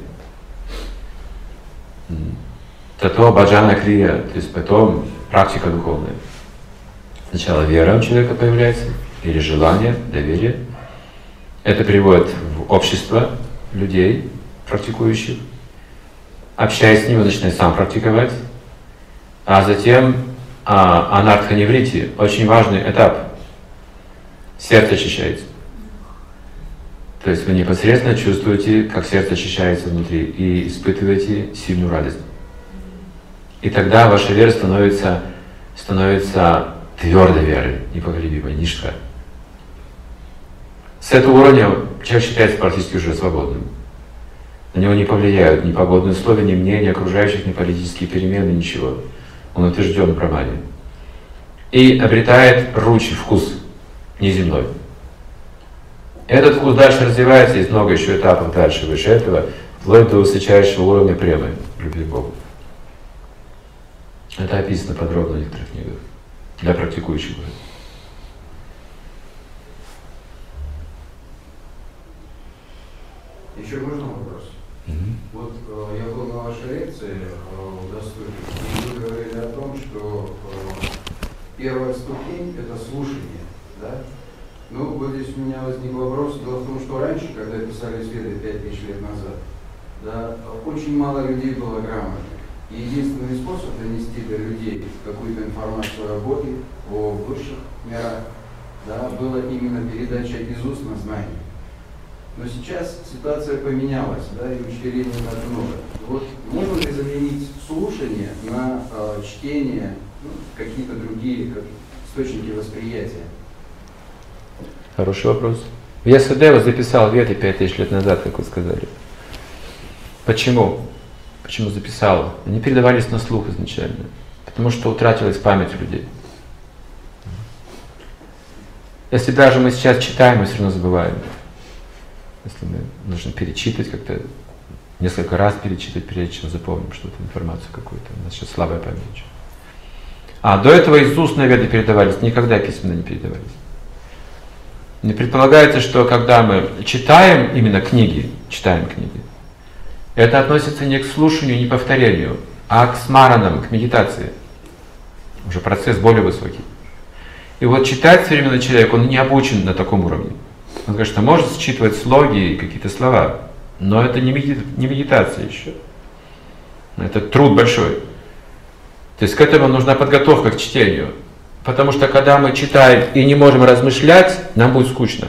Тато Баджана Крия, то есть потом практика духовная. Сначала вера у человека появляется, или желание, доверие. Это приводит в общество людей, практикующих. Общаясь с ними, начинает сам практиковать. А затем а, анартха-неврити, очень важный этап. Сердце очищается. То есть вы непосредственно чувствуете, как сердце очищается внутри, и испытываете сильную радость. И тогда ваша вера становится, становится твердой верой, непоколебимой, нишка. С этого уровня человек считается практически уже свободным. На него не повлияют ни погодные условия, ни мнения окружающих, ни политические перемены, ничего. Он утвержден в Брамане. И обретает ручи, вкус неземной. Этот вкус дальше развивается, есть много еще этапов дальше, выше этого, вплоть до высочайшего уровня премы, любви к Богу. Это описано подробно в некоторых книгах для практикующих. Еще можно вопрос? Mm-hmm. Вот э, я был на вашей лекции э, в Доступе, и вы говорили о том, что э, первая ступень – это слушание, да? Ну, вот здесь у меня возник вопрос. Дело в том, что раньше, когда писали Веды пять тысяч лет назад, да, очень мало людей было грамотных. И единственный способ донести до людей какую-то информацию о Боге, о высших мирах, да, было именно передача из уст на знание. Но сейчас ситуация поменялась, да, и учителей не так много. Вот можно ли заменить слушание на э, чтение, ну, какие-то другие как, источники восприятия? Хороший вопрос. Вьясадева записал Веды пять тысяч лет назад, как вы сказали. Почему? Почему записал? Они передавались на слух изначально. Потому что утратилась память у людей. Если даже мы сейчас читаем, мы все равно забываем. Если мы нужно перечитывать как-то, несколько раз перечитывать, прежде чем запомним что-то, информацию какую-то. У нас сейчас слабая память. А до этого из устные Веды передавались, никогда письменно не передавались. Не предполагается, что когда мы читаем именно книги, читаем книги, это относится не к слушанию, не к повторению, а к смаранам, к медитации. Уже процесс более высокий. И вот читать современный человек, он не обучен на таком уровне. Он, конечно, может считывать слоги и какие-то слова, но это не, меди... не медитация еще. Это труд большой. То есть к этому нужна подготовка к чтению. Потому что когда мы читаем и не можем размышлять, нам будет скучно.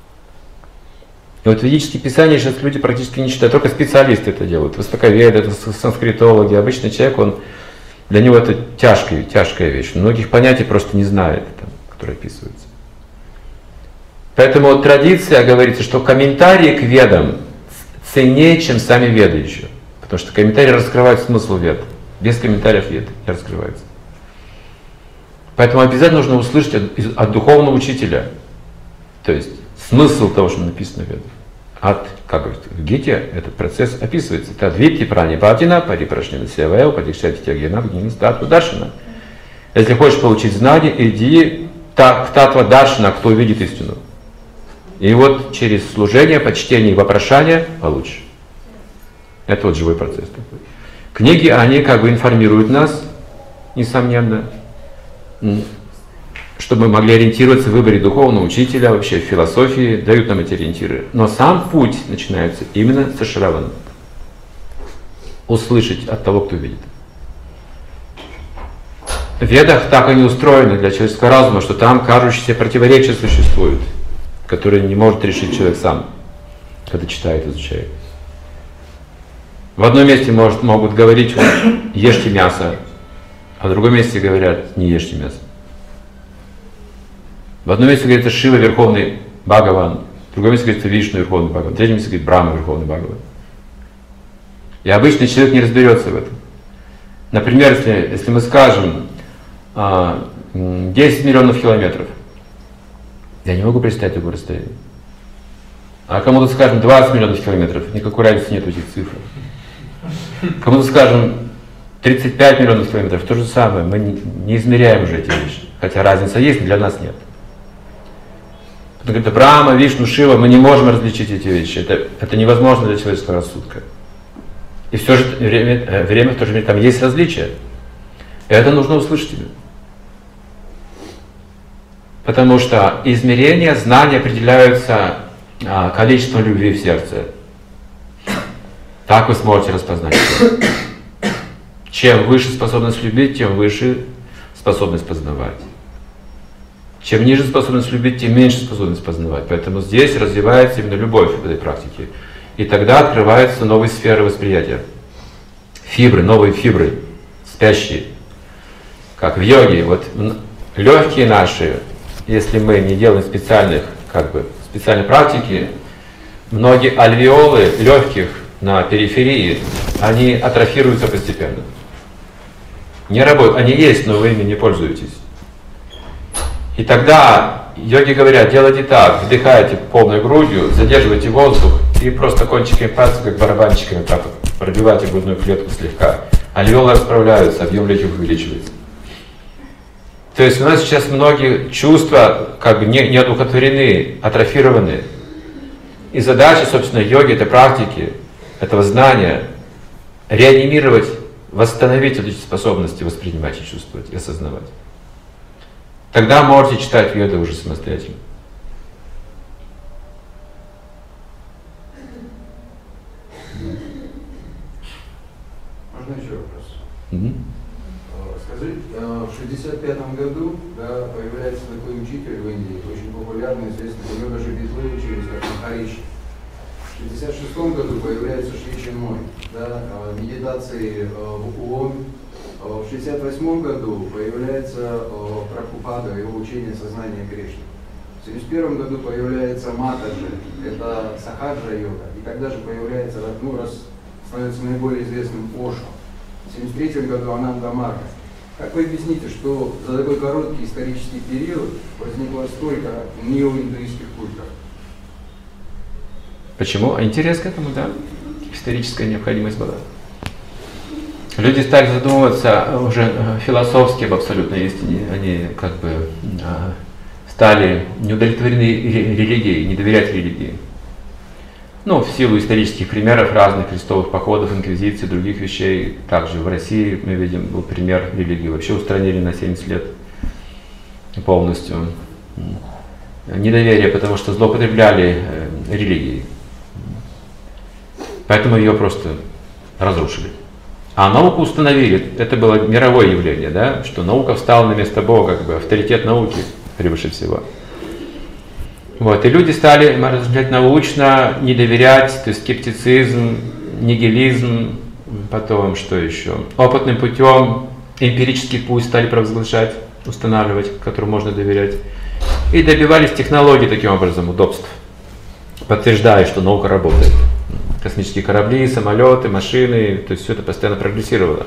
И вот ведические писания сейчас люди практически не читают, только специалисты это делают. Востоковеды, это санскритологи. Обычный человек, он, для него это тяжкая, тяжкая вещь. Многих понятий просто не знает, там, которые описываются. Поэтому вот традиция говорится, что комментарии к Ведам ценнее, чем сами Веды еще. Потому что комментарии раскрывают смысл Вед. Без комментариев Вед не раскрывается. Поэтому обязательно нужно услышать от, от духовного учителя. То есть смысл того, что написано в Ведах. От, как говорится, в Гите этот процесс описывается. Тадвити прани патина, парипрашнина севэу, падикшати тягена, гнилис татва даршина. Если хочешь получить знание, иди к татва даршина, кто увидит истину. И вот через служение, почтение и вопрошание получишь. Это вот живой процесс такой. Книги, они как бы информируют нас, несомненно, чтобы мы могли ориентироваться в выборе духовного учителя, вообще в философии, дают нам эти ориентиры. Но сам путь начинается именно со шравана. Услышать от того, кто видит. В Ведах так они устроены для человеческого разума, что там кажущиеся противоречия существуют, которые не может решить человек сам, когда читает, изучает. В одном месте может, могут говорить: ешьте мясо, а в другом месте говорят: не ешьте мясо. В одном месте говорится Шива Верховный Бхагаван, в другом месте говорится Вишну Верховный Бхагаван, в третьем месте говорит Брахма Верховный Бхагаван. И обычный человек не разберется в этом. Например, если, если мы скажем десять миллионов километров, я не могу представить такое расстояние. А кому-то скажем двадцать миллионов километров, никакой разницы нет в этих цифрах. Кому-то скажем тридцать пять миллионов километров, то же самое, мы не, не измеряем уже эти вещи. Хотя разница есть, но для нас нет. Это Брахма, Вишну, Шива, мы не можем различить эти вещи. Это, это невозможно для человеческого рассудка. И все же время, время в то же время там есть различия. И это нужно услышать тебе. Потому что измерения, знания определяются а, количеством любви в сердце. Так вы сможете распознать. Чем выше способность любить, тем выше способность познавать. Чем ниже способность любить, тем меньше способность познавать. Поэтому здесь развивается именно любовь в этой практике. И тогда открываются новые сферы восприятия. Фибры, новые фибры, спящие. Как в йоге. Вот легкие наши, если мы не делаем специальных, как бы, специальной практики, многие альвеолы легких на периферии, они атрофируются постепенно. Не работают, они есть, но вы ими не пользуетесь. И тогда йоги говорят, делайте так, вдыхайте полной грудью, задерживайте воздух и просто кончиками пальцев, как барабанчиками, так пробивайте грудную клетку слегка. Альвеолы расправляются, объем легких увеличивается. То есть у нас сейчас многие чувства как бы не, не одухотворены, атрофированы. И задача, собственно, йоги, этой практики, этого знания, реанимировать, восстановить эти способности воспринимать и чувствовать, и осознавать. Тогда можете читать веды уже самостоятельно. Можно еще вопрос? Mm-hmm. Скажи, в шестьдесят пятом году, да, появляется такой учитель в Индии, очень популярный, известный, у него даже битлы учились, как Махариши. В шестьдесят шестом году появляется Шри Чинмой, да, медитации в ООН. В шестьдесят восьмом году появляется Прабхупада, его учение сознания Кришны. В семьдесят первом году появляется Матаджи, это Сахаджа йога, и тогда же появляется, ну, раз становится наиболее известным Ошо. В семьдесят третьем году Ананда Марга. Как вы объясните, что за такой короткий исторический период возникло столько неоиндуистских культов? Почему? Интерес к этому, да? Историческая необходимость была. Люди стали задумываться уже философски об абсолютной истине. Они как бы стали неудовлетворены религией, не доверять религии. Ну, в силу исторических примеров разных крестовых походов, инквизиции, других вещей. Также в России, мы видим, был пример религии. Вообще устранили на семьдесят лет полностью. Недоверие, потому что злоупотребляли религией. Поэтому ее просто разрушили. А науку установили. Это было мировое явление, да? Что наука встала на место Бога, как бы авторитет науки превыше всего. Вот, и люди стали размышлять научно, не доверять, то есть скептицизм, нигилизм, потом что еще? Опытным путем, эмпирический путь стали провозглашать, устанавливать, которому можно доверять. И добивались технологий таким образом, удобств, подтверждая, что наука работает. Космические корабли, самолеты, машины, то есть все это постоянно прогрессировало.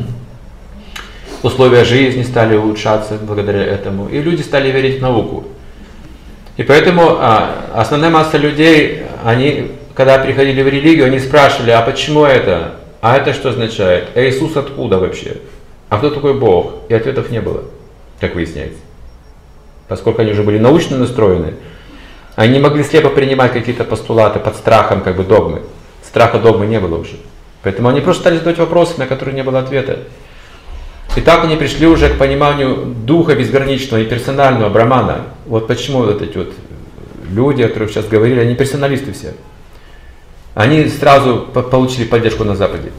Условия жизни стали улучшаться благодаря этому, и люди стали верить в науку. И поэтому а, основная масса людей, они, когда приходили в религию, они спрашивали, а почему это? А это что означает? А Иисус откуда вообще? А кто такой Бог? И ответов не было, как выясняется. Поскольку они уже были научно настроены, они не могли слепо принимать какие-то постулаты под страхом как бы догмы. Страха догмы не было уже. Поэтому они просто стали задавать вопросы, на которые не было ответа. И так они пришли уже к пониманию духа безграничного и персонального Брамана. Вот почему вот эти вот люди, о которых сейчас говорили, они персоналисты все. Они сразу получили поддержку на Западе.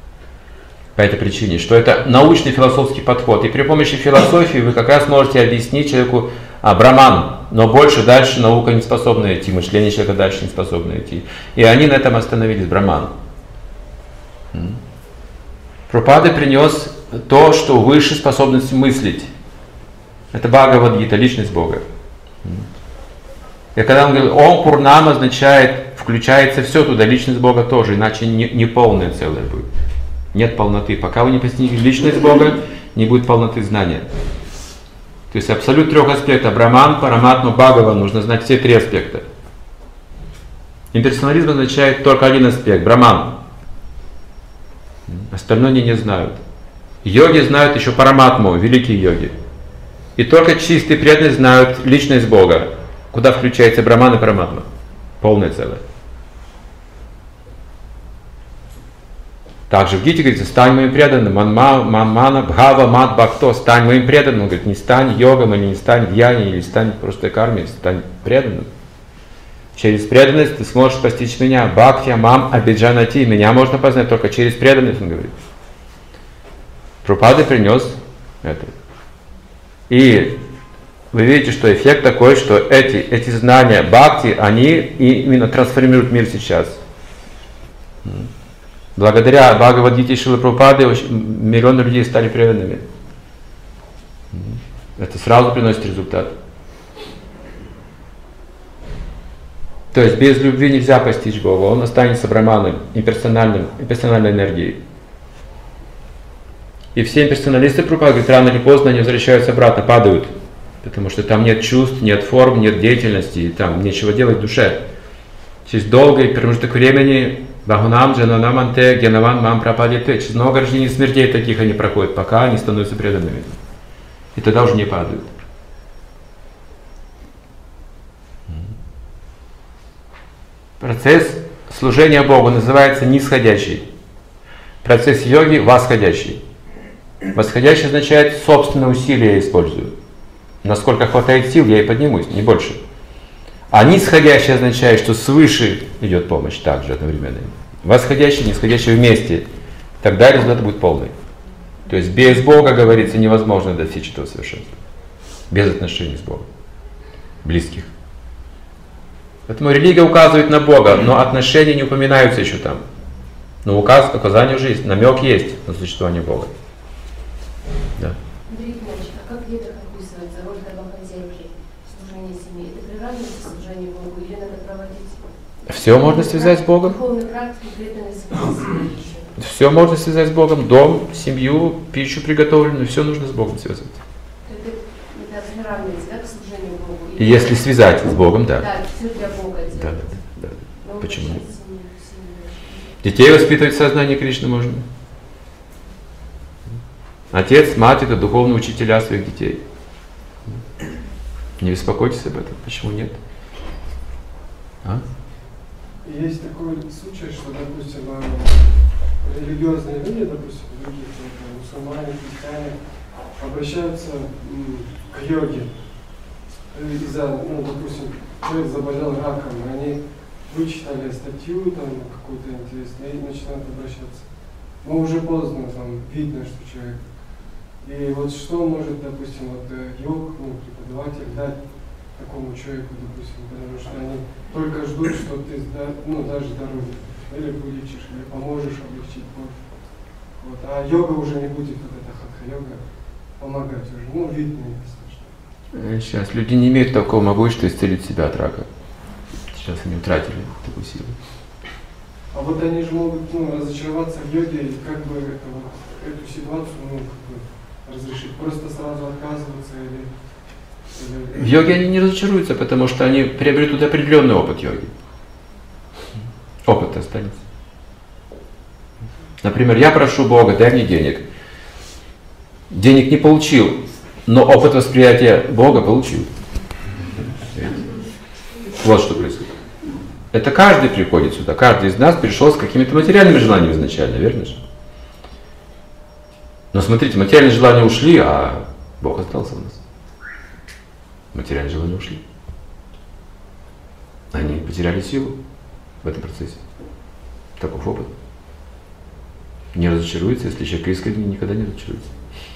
По этой причине, что это научный философский подход. И при помощи философии вы как раз можете объяснить человеку а, Браман, но больше дальше наука не способна идти, мышление человека дальше не способно идти. И они на этом остановились, Браман. Прабхупада принес то, что выше способности мыслить. Это Бхагавад-гита, личность Бога. И когда он говорит, Ом Пурнам означает, включается все туда, личность Бога тоже, иначе не, не полное целое будет. Нет полноты. Пока вы не постигнете личность Бога, не будет полноты знания. То есть абсолют трех аспектов. Браман, Параматма, Бхагаван. Нужно знать все три аспекта. Имперсонализм означает только один аспект. Браман. Остальное они не знают. Йоги знают еще Параматму, великие йоги. И только чистые преданные знают личность Бога, куда включается Браман и Параматма. Полное целое. Также в Гите говорится, стань моим преданным, манма, манмана, бхава, мат, бхакто, стань моим преданным. Он говорит, не стань йогом, или не стань дьяни, или стань просто кармой, стань преданным. Через преданность ты сможешь постичь меня. Бхактя, мам, абиджанати. Меня можно познать только через преданность, он говорит. Прабхупада принес это. И вы видите, что эффект такой, что эти, эти знания бхакти, они именно трансформируют мир сейчас. Благодаря Бхагавад-гите Шрилы Прабхупады миллионы людей стали преданными. Это сразу приносит результат. То То есть без любви нельзя постичь Бога, он останется браманом, имперсональным, имперсональной энергией. И все имперсоналисты Прабхупады говорят, рано или поздно они возвращаются обратно, падают. Потому что там нет чувств, нет форм, нет деятельности, и там нечего делать в душе. Через долгий промежуток времени, Бахунам, Джананам, Анте, Генаван, Мам, Прападите, через много рождений и смертей таких они проходят, пока они становятся преданными. И тогда уже не падают. Процесс служения Богу называется нисходящий. Процесс йоги – восходящий. Восходящий означает собственное усилие я использую. Насколько хватает сил, я и поднимусь, не больше. А нисходящий означает, что свыше идет помощь также одновременно. Восходящий, нисходящий вместе. Тогда результат будет полный. То есть без Бога, говорится, невозможно достичь этого совершенства. Без отношений с Богом. Близких. Поэтому религия указывает на Бога, но отношения не упоминаются еще там. Но указ, указание уже есть, намек есть на существование Бога. Да. Андрей Иванович, а как в ведах описывается роль домохозяйки в служении семье? Это приравнивается служению Богу или надо проводить? Все можно связать с Богом. Духовной практики, преданность семье еще. Все можно связать с Богом. Дом, семью, пищу приготовленную, все нужно с Богом связать. Это, это приравнивается, да, к служению Богу? И если связать с Богом, да. Да, все для Бога делать. Да, да, да. Но Почему нет? семью, семью. Детей воспитывать в сознании Кришны можно. Отец, мать — это духовные учителя своих детей. Не беспокойтесь об этом. Почему нет? А? Есть такой случай, что, допустим, религиозные люди, допустим, другие, мусульмане, христиане, обращаются к йоге. Из-за, ну, допустим, человек заболел раком, и они вычитали статью там какую-то интересную и начинают обращаться. Но уже поздно, там видно, что человек. И вот что может, допустим, вот йог, ну, преподаватель дать такому человеку, допустим, потому что они только ждут, что ты, ну, дашь здоровье, или вылечишь, или поможешь облегчить боль. Вот. А йога уже не будет, вот эта хатха-йога, помогать уже. Ну, видно достаточно. Сейчас люди не имеют такого могущества исцелить себя от рака. Сейчас они утратили такую силу. А вот они же могут, ну, разочароваться в йоге и как бы это, вот, эту ситуацию, ну, как бы разрешить. Просто сразу отказываться или... В йоге они не разочаруются, потому что они приобретут определенный опыт йоги. Опыт останется. Например, я прошу Бога, дай мне денег. Денег не получил, но опыт восприятия Бога получил. Вот что происходит. Это каждый приходит сюда, каждый из нас пришел с какими-то материальными желаниями изначально, верно же? Но смотрите, материальные желания ушли, а Бог остался у нас. Материальные желания ушли. Они потеряли силу в этом процессе. Таков опыт. Не разочаруется, если человек искренне, никогда не разочаруется.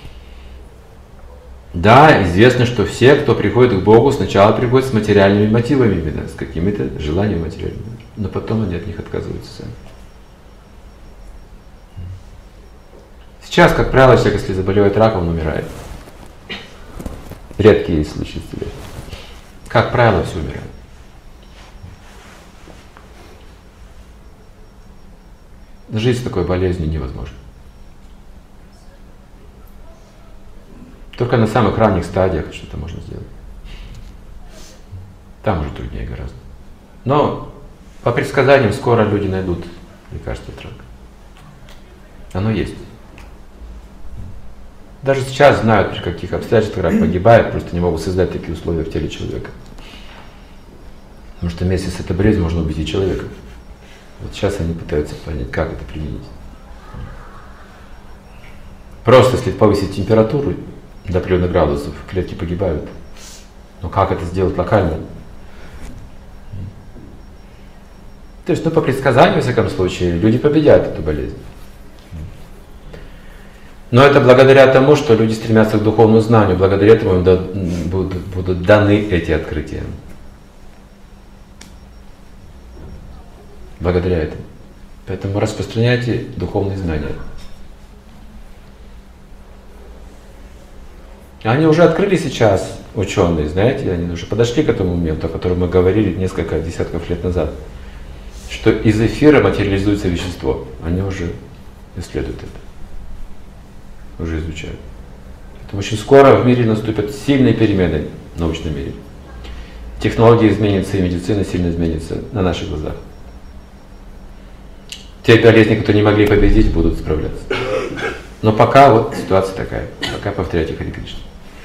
Да, известно, что все, кто приходит к Богу, сначала приходят с материальными мотивами именно, с какими-то желаниями материальными. Но потом они от них отказываются сами. Сейчас, как правило, человек, если заболевает раком, он умирает. Редкие случаи исцеления. Как правило, все умирают. Жить с такой болезнью невозможно. Только на самых ранних стадиях что-то можно сделать. Там уже труднее гораздо. Но по предсказаниям скоро люди найдут лекарство от рака. Оно есть. Даже сейчас знают, при каких обстоятельствах рак погибает, просто не могут создать такие условия в теле человека. Потому что вместе с этой болезнью можно убить и человека. Вот сейчас они пытаются понять, как это применить. Просто если повысить температуру до определенных градусов, клетки погибают. Но как это сделать локально? То есть, ну, по предсказанию, во всяком случае, люди победят эту болезнь. Но это благодаря тому, что люди стремятся к духовному знанию, благодаря этому им будут, будут даны эти открытия. Благодаря этому. Поэтому распространяйте духовные знания. Они уже открыли сейчас ученые, знаете, они уже подошли к этому моменту, о котором мы говорили несколько десятков лет назад, что из эфира материализуется вещество. Они уже исследуют это, уже изучают. Поэтому очень скоро в мире наступят сильные перемены в научном мире. Технологии изменятся, и медицина сильно изменится на наших глазах. Те болезни, которые не могли победить, будут справляться. Но пока вот ситуация такая. Пока повторяйте Харе Кришна.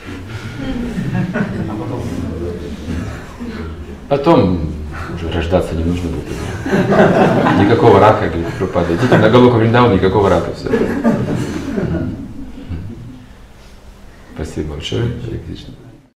Потом уже рождаться не нужно будет. Никакого рака, говорит Прабхупада. Идите на Галоку Вриндаван, никакого рака. Все. Спасибо большое, Харе Кришна.